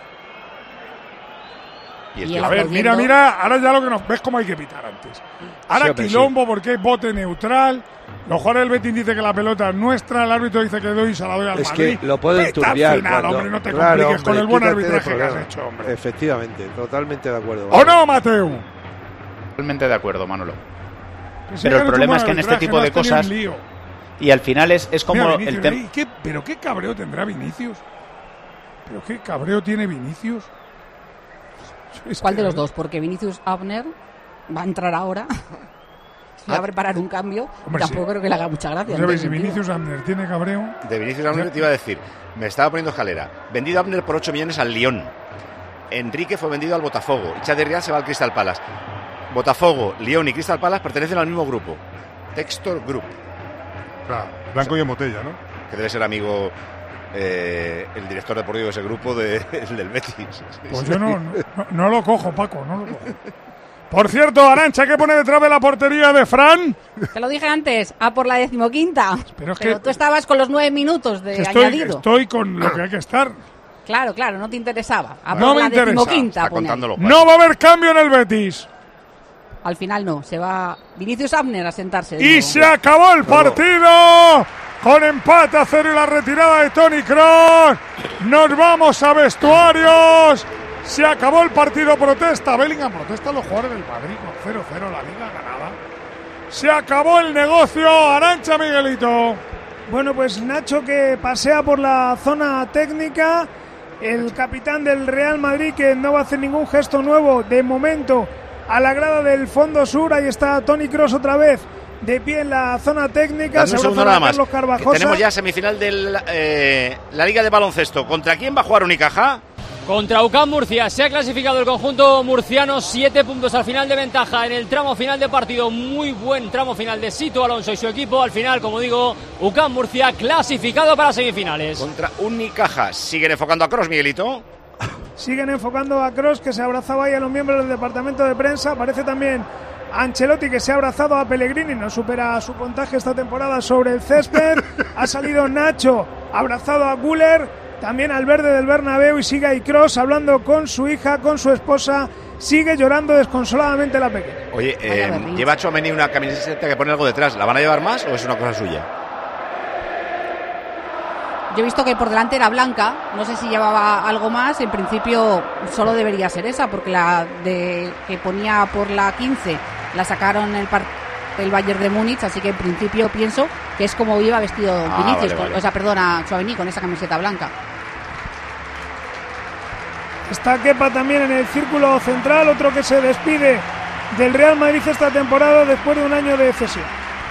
Y el
Y
tío-
el
A ver,
aplaudiendo.
mira, mira, ahora ya lo que nos ves cómo hay que pitar antes. Ahora
Sí, hombre,
quilombo porque es bote neutral. Los jugadores del Betis dicen que la pelota es nuestra, el árbitro dice que doy y se la doy al
Es
Madrid.
que lo pueden
Pita al
turbiar.
final,
cuando-
hombre, no te
Claro,
compliques
hombre,
con el buen
quítate de
arbitraje que has
problema.
hecho, hombre.
Efectivamente, totalmente de acuerdo.
¿O no, Mateo?
Totalmente de acuerdo, Manolo.
Que sí
Pero
que
el
has hecho
problema
un
es que en
buen
este
arbitraje,
tipo
no
de
has tenido
cosas
un lío.
y al final es, es como
Mira,
el
Vinicius,
tema.
¿y qué- ¿Pero qué cabreo tendrá Vinicius? ¿Pero qué cabreo tiene Vinicius? Es
¿Cuál
que-
de los dos? Porque Vinicius Abner va a entrar ahora. Va a preparar un cambio.
Hombre,
Tampoco
sí.
creo que le haga mucha gracia.
No sabes
en
si
ese sentido.
Vinicius Abner tiene cabreo.
De Vinicius Abner te iba a decir, me estaba poniendo escalera. Vendido Abner por ocho millones al Lyon. Enrique fue vendido al Botafogo. Y Chade Real se va al Crystal Palace. Botafogo, Lyon y Crystal Palace pertenecen al mismo grupo. Textor Group,
Claro, blanco y en botella, ¿no?
que debe ser amigo eh, el director deportivo de ese grupo de, el del Betis.
Pues yo no, no, no- no lo cojo, Paco, no lo cojo. Por cierto, Arantxa, ¿qué pone detrás de la portería de Fran?
Te lo dije antes, a por la decimoquinta.
Pero es
Pero
que-
tú estabas con los nueve minutos de
Estoy,
añadido.
estoy con lo que hay que estar.
Claro, claro, no te interesaba. A por
No me
la
interesa.
decimoquinta.
Está
pone ahí.
contando los pasos.
No va a haber cambio en el Betis.
Al final no, se va Vinicius Abner a sentarse. de
Y
nuevo.
se acabó el partido. Con empate a cero y la retirada de Toni Kroos. Nos vamos a vestuarios. Se acabó el partido. Protesta Bellingham. Protesta los jugadores del Madrid con cero cero la liga ganada. Se acabó el negocio. Arantxa, Miguelito.
Bueno, pues Nacho que pasea por la zona técnica. El capitán del Real Madrid que no va a hacer ningún gesto nuevo de momento a la grada del fondo sur. Ahí está Toni Kroos otra vez de pie en la zona técnica.
Dame
Se
un segundo
abraza
nada
a
más.
Carlos
Que
Carvajosa.
tenemos ya semifinal de la Liga de Baloncesto. ¿Contra quién va a jugar Unicaja?
Contra U C A M Murcia se ha clasificado el conjunto murciano, siete puntos al final de ventaja en el tramo final de partido, muy buen tramo final de Sito Alonso y su equipo. Al final, como digo, U C A M Murcia clasificado para semifinales.
Contra Unicaja. Siguen enfocando a Kroos, Miguelito.
Siguen enfocando a Kroos, que se abrazaba ahí a los miembros del departamento de prensa. Aparece también Ancelotti, que se ha abrazado a Pellegrini, no supera su puntaje esta temporada sobre el césped. Ha salido Nacho abrazado a Güler, también al verde del Bernabéu, y sigue ahí Kroos hablando con su hija, con su esposa. Sigue llorando desconsoladamente la pequeña.
Oye, eh, lleva Tchouaméni una camiseta que pone algo detrás. ¿La van a llevar más o es una cosa suya?
Yo he visto que por delante era blanca, no sé si llevaba algo más. En principio solo debería ser esa, porque la de que ponía por la quince la sacaron el, par, el Bayern de Múnich, así que en principio pienso que es como iba vestido ah, Vinicius, vale, vale. o sea, perdona, Tchouaméni, con esa camiseta blanca.
Está Kepa también en el círculo central, otro que se despide del Real Madrid esta temporada después de un año de cesión.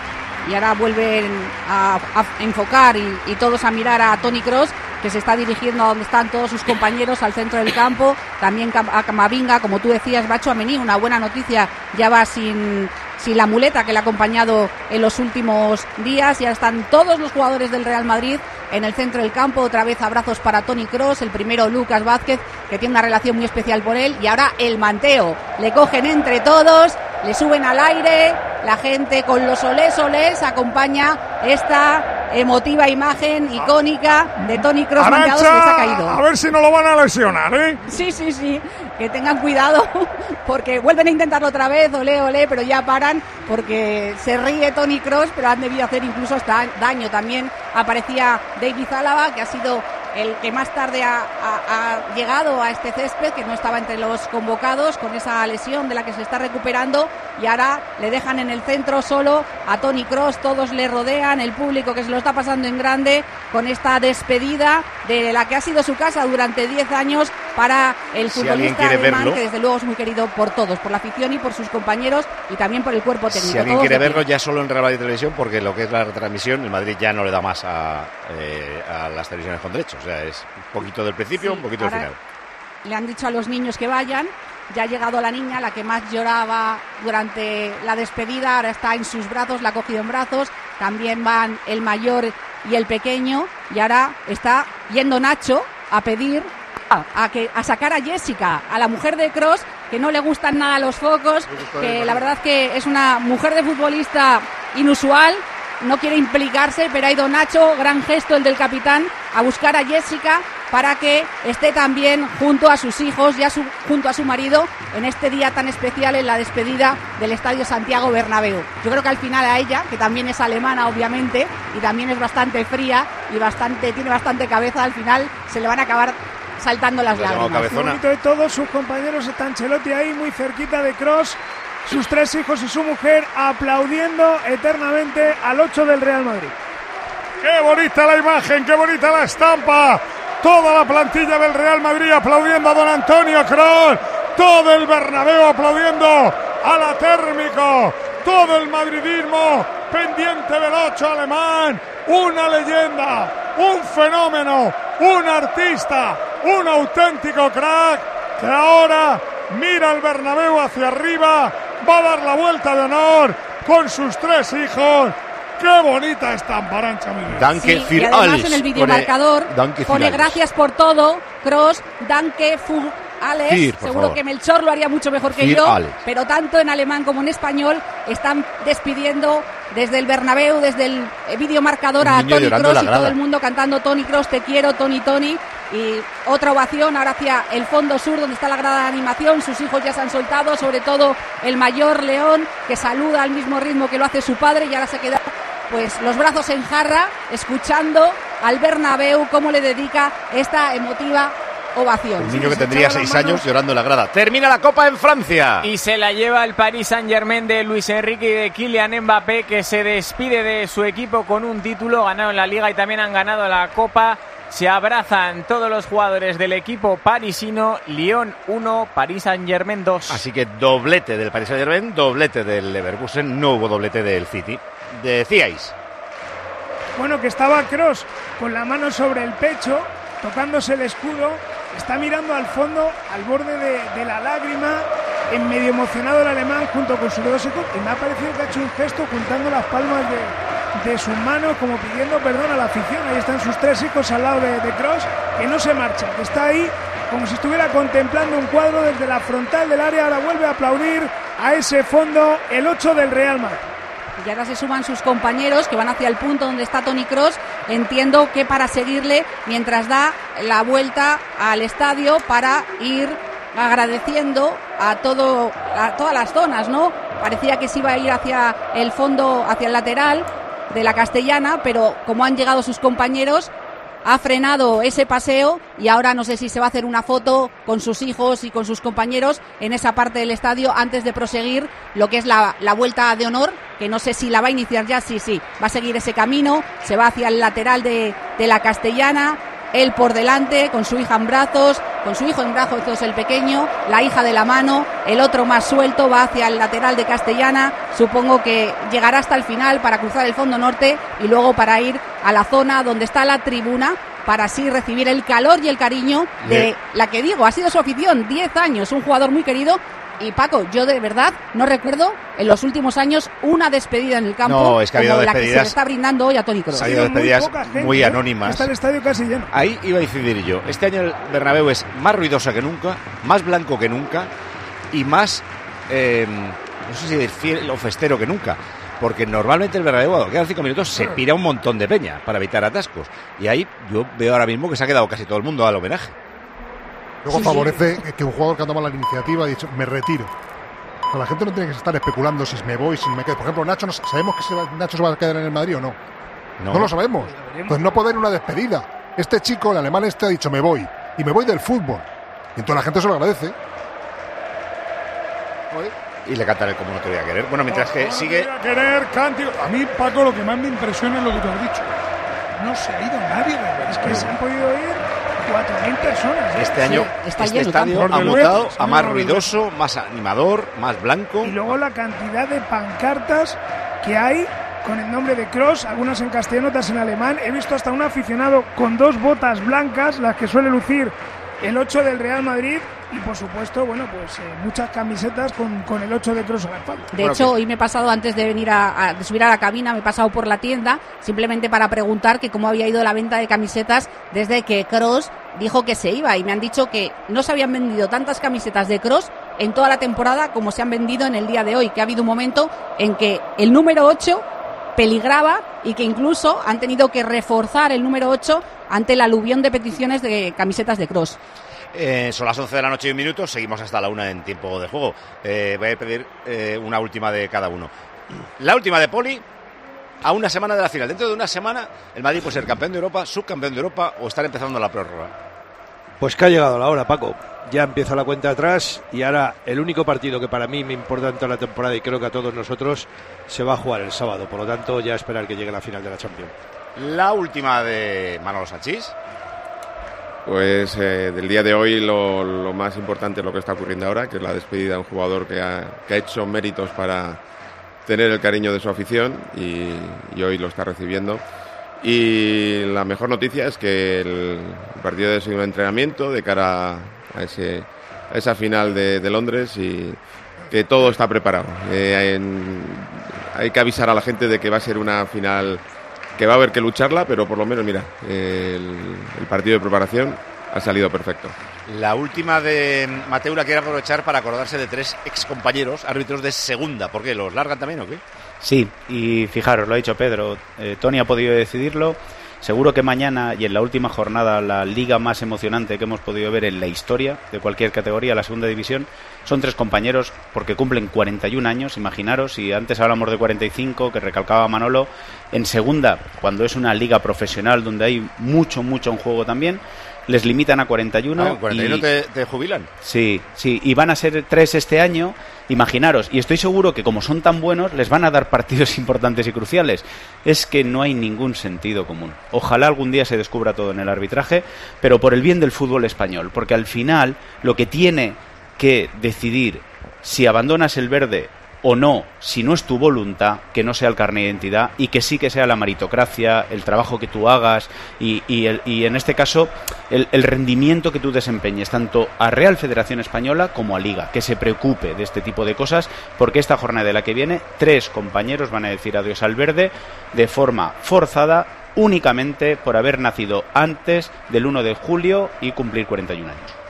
Y ahora vuelven a, a enfocar y, y todos a mirar a Toni Kroos, que se está dirigiendo a donde están todos sus compañeros, al centro del campo. También a Camavinga, como tú decías, va Tchouaméni, una buena noticia, ya va sin, sin la muleta que le ha acompañado en los últimos días. Ya están todos los jugadores del Real Madrid en el centro del campo. Otra vez abrazos para Toni Kroos, el primero Lucas Vázquez, que tiene una relación muy especial por él, y ahora el manteo. Le cogen entre todos, le suben al aire, la gente con los olés olés acompaña esta emotiva imagen icónica de Toni Kroos manteado, se les ha caído.
A ver si no lo van a lesionar, ¿eh?
Sí, sí, sí, que tengan cuidado porque vuelven a intentarlo otra vez, olé, olé, pero ya paran porque se ríe Toni Kroos, pero han debido hacer incluso hasta daño. También aparecía David Álava, que ha sido el que más tarde ha, ha, ha llegado a este césped, que no estaba entre los convocados con esa lesión de la que se está recuperando, y ahora le dejan en el centro solo a Toni Kroos. Todos le rodean, el público que se lo está pasando en grande con esta despedida de la que ha sido su casa durante diez años para el
si
futbolista alemán,
verlo,
que desde luego es muy querido por todos, por la afición y por sus compañeros, y también por el cuerpo técnico.
Si alguien
todos
quiere verlo, ya solo en Real Madrid Televisión, porque lo que es la retransmisión, el Madrid ya no le da más a, eh, a las televisiones con derechos. O sea, es un poquito del principio, sí, un poquito del final.
Le han dicho a los niños que vayan. Ya ha llegado la niña, la que más lloraba durante la despedida, ahora está en sus brazos, la ha cogido en brazos. También van el mayor y el pequeño, y ahora está yendo Nacho a pedir a, a, que, a sacar a Jessica, a la mujer de Kroos, que no le gustan nada los focos, que la verdad que es una mujer de futbolista inusual. No quiere implicarse, pero ha ido Nacho, gran gesto el del capitán, a buscar a Jessica para que esté también junto a sus hijos y a su, junto a su marido en este día tan especial, en la despedida del Estadio Santiago Bernabéu. Yo creo que al final a ella, que también es alemana obviamente, y también es bastante fría y bastante tiene bastante cabeza, al final se le van a acabar saltando las lágrimas.
Bonito de todos sus compañeros, está Ancelotti ahí muy cerquita de Kroos, sus tres hijos y su mujer aplaudiendo eternamente al ocho del Real Madrid.
¡Qué bonita la imagen, qué bonita la estampa! Toda la plantilla del Real Madrid aplaudiendo a don Antonio Kroos, todo el Bernabéu aplaudiendo a la Térmico, todo el madridismo pendiente del ocho alemán, una leyenda, un fenómeno, un artista, un auténtico crack que ahora mira el Bernabéu hacia arriba, va a dar la vuelta de honor con sus tres hijos. ¡Qué bonita estampa, Arantxa Miguel!
Danke
sí,
für
y además
alles.
En el videomarcador pone, pone gracias por todo, Kroos, danke für alles.
Für,
Seguro
favor.
que Melchor lo haría mucho mejor que
für
yo,
alles.
Pero tanto en alemán como en español están despidiendo desde el Bernabéu, desde el videomarcador a Toni Kroos y todo el mundo cantando Toni Kroos, te quiero, Toni, Toni. Y otra ovación ahora hacia el fondo sur, donde está la grada de animación. Sus hijos ya se han soltado, sobre todo el mayor León, que saluda al mismo ritmo que lo hace su padre, y ahora se queda pues los brazos en jarra, escuchando al Bernabéu cómo le dedica esta emotiva ovación.
Un niño que tendría seis años llorando en la grada. Termina la Copa en Francia.
Y se la lleva el Paris Saint-Germain de Luis Enrique y de Kylian Mbappé, que se despide de su equipo con un título. Ganaron la Liga y también han ganado la Copa. Se abrazan todos los jugadores del equipo parisino. Lyon uno, Paris Saint-Germain dos.
Así que doblete del Paris Saint-Germain, doblete del Leverkusen. No hubo doblete del City. Decíais.
Bueno, que estaba Kroos con la mano sobre el pecho, tocándose el escudo, está mirando al fondo, al borde de, de la lágrima, en medio emocionado el alemán junto con sus dos hijos, y me ha parecido que ha hecho un gesto juntando las palmas de, de sus manos, como pidiendo perdón a la afición. Ahí están sus tres hijos al lado de, de Kroos, que no se marcha, que está ahí como si estuviera contemplando un cuadro desde la frontal del área. Ahora vuelve a aplaudir a ese fondo el ocho del Real Madrid.
Y ahora se suman sus compañeros que van hacia el punto donde está Toni Kroos. Entiendo que para seguirle mientras da la vuelta al estadio para ir agradeciendo a todo a todas las zonas, ¿no? Parecía que se iba a ir hacia el fondo, hacia el lateral de la Castellana, pero como han llegado sus compañeros, ha frenado ese paseo y ahora no sé si se va a hacer una foto con sus hijos y con sus compañeros en esa parte del estadio antes de proseguir lo que es la, la vuelta de honor, que no sé si la va a iniciar ya, sí, sí, va a seguir ese camino, se va hacia el lateral de, de la Castellana, él por delante, con su hija en brazos, con su hijo en brazos, el pequeño, la hija de la mano, el otro más suelto, va hacia el lateral de Castellana, supongo que llegará hasta el final para cruzar el fondo norte y luego para ir a la zona donde está la tribuna, para así recibir el calor y el cariño de la que digo, ha sido su afición, diez años, un jugador muy querido. Y Paco, yo de verdad no recuerdo en los últimos años una despedida en el campo
no, es que
como
ha
la que se le
despedidas,
está brindando hoy a Toni Kroos.
Ha habido despedidas muy, gente, muy anónimas.
Está el estadio casi lleno.
Ahí iba a incidir yo. Este año el Bernabéu es más ruidoso que nunca, más blanco que nunca y más, eh, no sé si decir o festero que nunca. Porque normalmente el Bernabéu, cuando quedan cinco minutos, se pira un montón de peña para evitar atascos. Y ahí yo veo ahora mismo que se ha quedado casi todo el mundo al homenaje.
Luego
sí,
favorece
sí.
que un jugador que ha tomado la iniciativa ha dicho, me retiro. O la gente no tiene que estar especulando si me voy, si me quedo. Por ejemplo, Nacho, ¿sabemos que se va, Nacho se va a quedar en el Madrid o no? No, no lo sabemos. Pues no puede haber una despedida. Este chico, el alemán este, ha dicho, me voy. Y me voy del fútbol. Y entonces la gente se lo agradece.
Y le cantan el como no te voy a querer. Bueno, mientras que sigue...
A querer, cántico. A mí, Paco, lo que más me impresiona es lo que tú has dicho. No se ha ido nadie.
Es que se han podido ir cuatro mil personas. ¿eh?
Este año,
sí, está
este
lleno,
estadio
por
ha
del
mutado
Betis,
a más
por del
ruidoso, más animador, más blanco.
Y luego la cantidad de pancartas que hay con el nombre de Kroos, algunas en castellano, otras en alemán. He visto hasta un aficionado con dos botas blancas, las que suele lucir el ocho del Real Madrid. Y por supuesto, bueno, pues eh, muchas camisetas con, con el ocho de Kroos a la espalda.
De hecho, hoy me he pasado, antes de venir a, a de subir a la cabina, me he pasado por la tienda simplemente para preguntar que cómo había ido la venta de camisetas desde que Kroos dijo que se iba. Y me han dicho que no se habían vendido tantas camisetas de Kroos en toda la temporada como se han vendido en el día de hoy. Que ha habido un momento en que el número ocho peligraba y que incluso han tenido que reforzar el número ocho ante el aluvión de peticiones de camisetas de Kroos.
Eh, son las once de la noche y un minuto, seguimos hasta la una en tiempo de juego. Eh, voy a pedir eh, una última de cada uno. La última de Poli, a una semana de la final. Dentro de una semana, el Madrid puede ser campeón de Europa, subcampeón de Europa o estar empezando la prórroga.
Pues que ha llegado la hora, Paco. Ya empieza la cuenta atrás y ahora el único partido que para mí me importa en toda la temporada y creo que a todos nosotros se va a jugar el sábado. Por lo tanto, ya esperar que llegue la final de la Champions.
La última de Manolo Sanchís.
Pues eh, del día de hoy lo, lo más importante es lo que está ocurriendo ahora, que es la despedida de un jugador que ha, que ha hecho méritos para tener el cariño de su afición y, y hoy lo está recibiendo. Y la mejor noticia es que el partido de segundo entrenamiento de cara a, ese, a esa final de, de Londres y que todo está preparado. Eh, en, hay que avisar a la gente de que va a ser una final que va a haber que lucharla, pero por lo menos, mira, el, el partido de preparación ha salido perfecto.
La última de Mateu la quiere aprovechar para acordarse de tres excompañeros, árbitros de segunda. ¿Por qué? ¿Los largan también o qué?
Sí, y fijaros, lo ha dicho Pedro, eh, Toni ha podido decidirlo. Seguro que mañana y en la última jornada, la liga más emocionante que hemos podido ver en la historia de cualquier categoría, la segunda división, son tres compañeros porque cumplen cuarenta y un años, imaginaros, y antes hablamos de cuarenta y cinco, que recalcaba Manolo, en segunda, cuando es una liga profesional donde hay mucho, mucho en juego también, les limitan a cuarenta y uno.
Ah, ¿cuarenta y uno
y...
te, te jubilan?
Sí, sí, y van a ser tres este año, imaginaros, y estoy seguro que como son tan buenos, les van a dar partidos importantes y cruciales. Es que no hay ningún sentido común. Ojalá algún día se descubra todo en el arbitraje, pero por el bien del fútbol español, porque al final lo que tiene que decidir si abandonas el verde o no, si no es tu voluntad, que no sea el carné de identidad y que sí que sea la meritocracia, el trabajo que tú hagas y, y, el, y en este caso el, el rendimiento que tú desempeñes tanto a Real Federación Española como a Liga, que se preocupe de este tipo de cosas, porque esta jornada de la que viene tres compañeros van a decir adiós al verde de forma forzada únicamente por haber nacido antes del uno de julio y cumplir cuarenta y un años.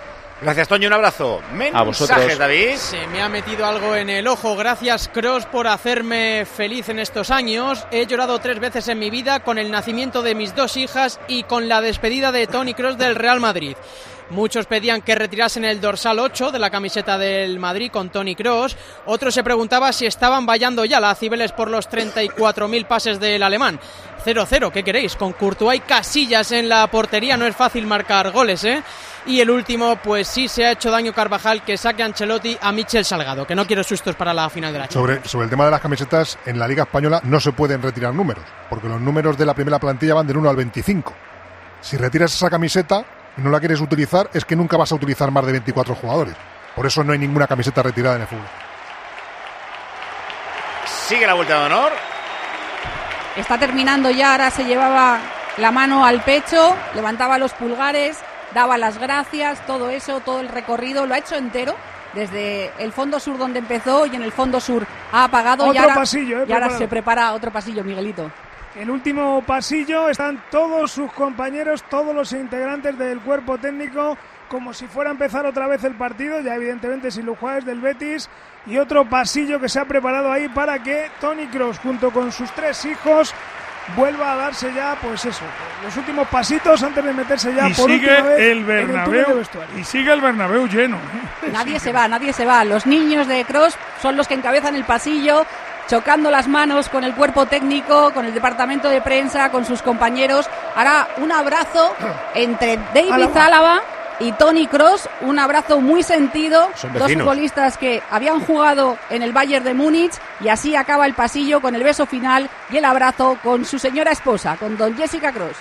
Gracias, Toño, un abrazo. Mensajes,
a vosotros,
David.
Se me ha metido algo en el ojo. Gracias, Kroos, por hacerme feliz en estos años. He llorado tres veces en mi vida con el nacimiento de mis dos hijas y con la despedida de Toni Kroos del Real Madrid. Muchos pedían que retirasen el dorsal ocho de la camiseta del Madrid con Toni Kroos. Otros se preguntaba si estaban vallando ya la Cibeles por los treinta y cuatro mil pases del alemán. cero cero, ¿qué queréis? Con Courtois y Casillas en la portería no es fácil marcar goles, ¿eh? Y el último, pues sí se ha hecho daño Carvajal, que saque a Ancelotti a Michel Salgado, que no quiero sustos para la final de la Champions.
Sobre, sobre el tema de las camisetas, en la Liga Española no se pueden retirar números, porque los números de la primera plantilla van del uno al veinticinco. Si retiras esa camiseta y no la quieres utilizar, es que nunca vas a utilizar más de veinticuatro jugadores. Por eso no hay ninguna camiseta retirada en el fútbol.
Sigue la vuelta de honor.
Está terminando ya, ahora se llevaba la mano al pecho, levantaba los pulgares, daba las gracias, todo eso, todo el recorrido, lo ha hecho entero, desde el fondo sur donde empezó y en el fondo sur ha apagado.
Otro
y ahora,
pasillo, eh,
y ahora
preparado.
se prepara otro pasillo, Miguelito.
El último pasillo, están todos sus compañeros, todos los integrantes del cuerpo técnico, como si fuera a empezar otra vez el partido, ya evidentemente sin los jugadores del Betis, y otro pasillo que se ha preparado ahí para que Toni Kroos, junto con sus tres hijos, vuelva a darse ya, pues eso, los últimos pasitos antes de meterse ya
y
por
sigue
última vez
el
en el túnel de
Bernabéu
vestuario.
y sigue el Bernabéu lleno, ¿eh?
Nadie se va, nadie se va. Los niños de Kroos son los que encabezan el pasillo, chocando las manos con el cuerpo técnico, con el departamento de prensa, con sus compañeros. Ahora un abrazo entre David Álava y Toni Kroos, un abrazo muy sentido. Dos futbolistas que habían jugado en el Bayern de Múnich, y así acaba el pasillo con el beso final y el abrazo con su señora esposa, con don Jessica Kroos.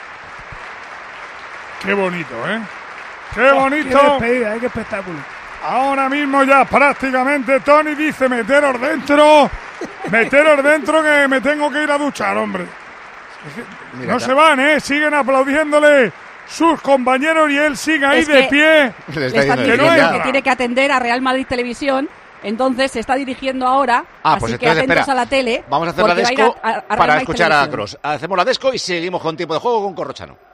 Qué bonito, ¿eh? ¡Qué bonito!
Qué despedida, ¿eh? Qué espectáculo.
Ahora mismo ya prácticamente Toni dice: meteros dentro, meteros dentro que me tengo que ir a duchar, hombre.
Mira,
no se van, ¿eh? Siguen aplaudiéndole sus compañeros y él sigue ahí
Es
de
que
pie.
Le están diciendo que tiene que atender a Real Madrid Televisión, entonces se está dirigiendo ahora,
Ah,
así
pues
que
entonces,
atentos
espera.
a la tele.
Vamos a hacer la
porque va a ir
desco
a- a Real
para
Madrid
escuchar a
Televisión.
Kroos. Hacemos la desco y seguimos con tiempo de juego con Corrochano.